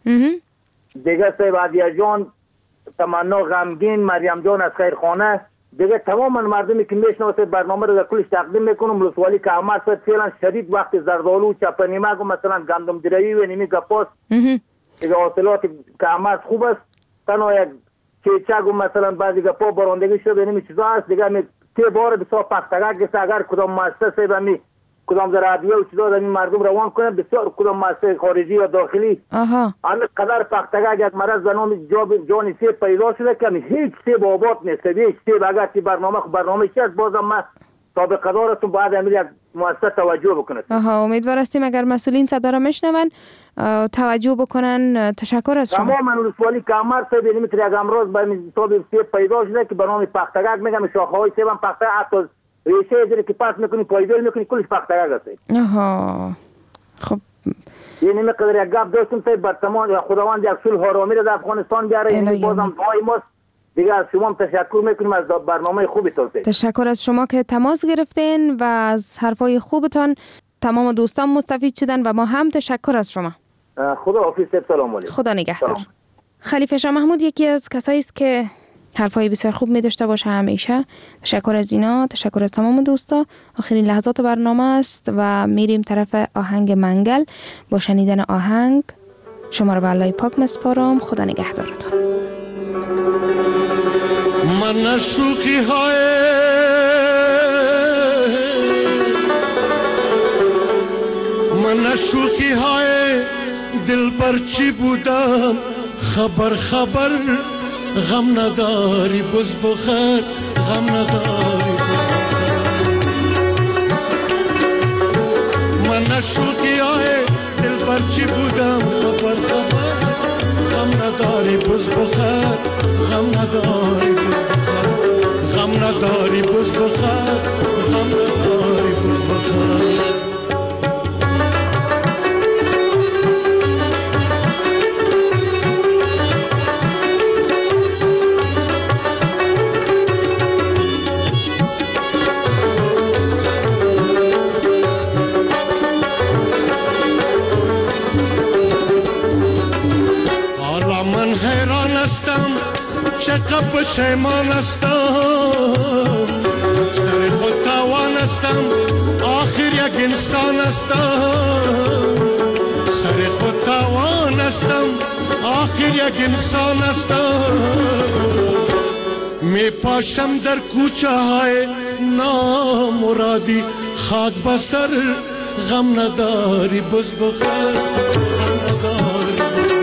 دیگه سید عدیه جان، تمنا غمگین، مریم جان از خیرخانه، دیگه تمام مردمی که میشناسه برنامه رو در کلش تقدیم میکنم. لطفالی که احمد سید فعلا شدید وقت زردالو چپنیمک و مثلا گندم درویی و نیمی گپاس دیگه حاصلات که احمد خوب است. تنها یک چیچک و مثلا بعضی گپا براندگی شده نیمی چیزا هست. دیگه می تی بار بسیار پختگک است. اگر کدام مؤسسه بمی کدام در عدیه و چیزا در این مردم روان کنه، بسیار کدام مؤسسه خارجی یا داخلی همه قدر پختگک یک مرض به نام جان سیب پیدا شده که هیچ سیب آباد نیست. هیچ سیب اگر تی برنامه چی است بازم من سابقه دارتون باید امیر یک مؤسسه توجه بکنه. امیدوار هستیم اگر مسئولین صدا را میشنون توجه بکنن. تشکر از شما. تمام رسوالی که امر سیب نمیتونه یک امروز به حساب سیب پیدا شده که به نام پختگک میگم. شاخه های سیب هم پختگک حتی ریشه دیگه که پس میکنی پایدار میکنی کلش پختگک است. خب یعنی مقدار یک گپ داشتم سید بر تمام خداوند یک صلح آرامی را در افغانستان بیاره. یعنی بازم دعای ماست دیگه. از شما تشکر میکنیم از برنامه خوبتون سید. تشکر از شما که تماس گرفتین و از حرفای خوبتان تمام دوستان مستفید شدن و ما هم تشکر از شما. خدا حافظ. سلام علیکم. خدا نگهدار. خلیفه شاه محمود یکی از کسایی است که حرفای بسیار خوب می داشته باشه همیشه. تشکر از اینا، تشکر از تمام دوستا. آخرین لحظات برنامه است و میریم طرف آهنگ منگل. با شنیدن آهنگ شما رو به الله پاک مسپارم. خدا نگهدارتون. من شوخی های دل پر چی بودم خبر غم نداری بز بخیر غم نداری من شوخی های دل پر چی بودم خبر غم نداری بز بخیر غم نداری غم نداری بز بخیر غم نداری بز بخیر چقدر پشیمان هستم سر خود توان هستم آخر یک انسان هستم سر خود توان هستم آخر یک انسان هستم می پاشم در کوچه های نامرادی خاک بسر غم نداری بز بخیر غم نداری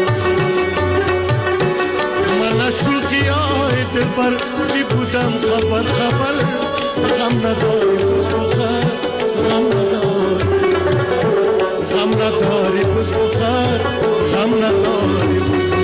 من شوخی های دل بر چی بودم خبر غم نداری بز بخیر غم نداری غم نداری بز بخیر غم نداری بز بخیر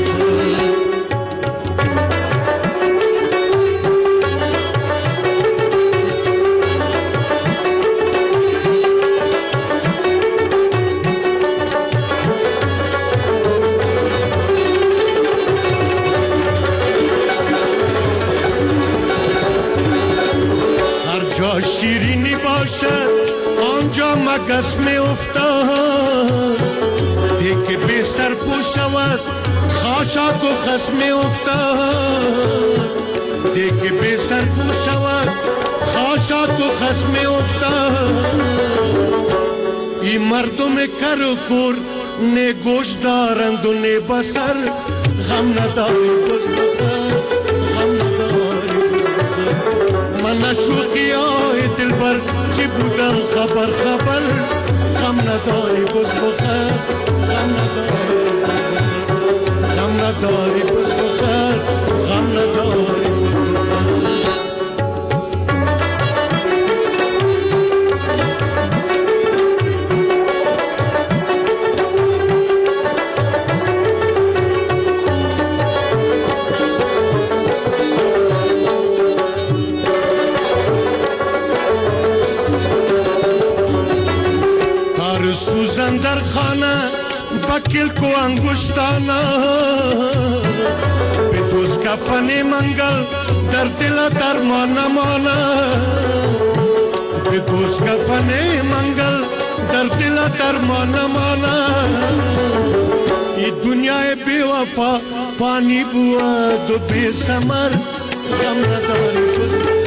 باشد آنجا مگس می افتاد دیگه بی سر پو شود خاشاک و خس می افتاد دیگه بی سر پو شود خاشاک و خس می افتاد این مردم کر و کور نه گوش دارند و نه بسر غم نداری بز بخر غم نداری بز بخر من نشوقی های دل بر چی بودم خبر خبر غم نداری بز بخر غم نداری غم نداری بز بخر غم نداری بز بخر سوزن در خانه بکل کو انگشتانه به دوست کفن منگل در دل درمان مانه به دوست کفن منگل در دل درمان مانه ای دنیای بی وفا پانی بود و بی سمر غم نداری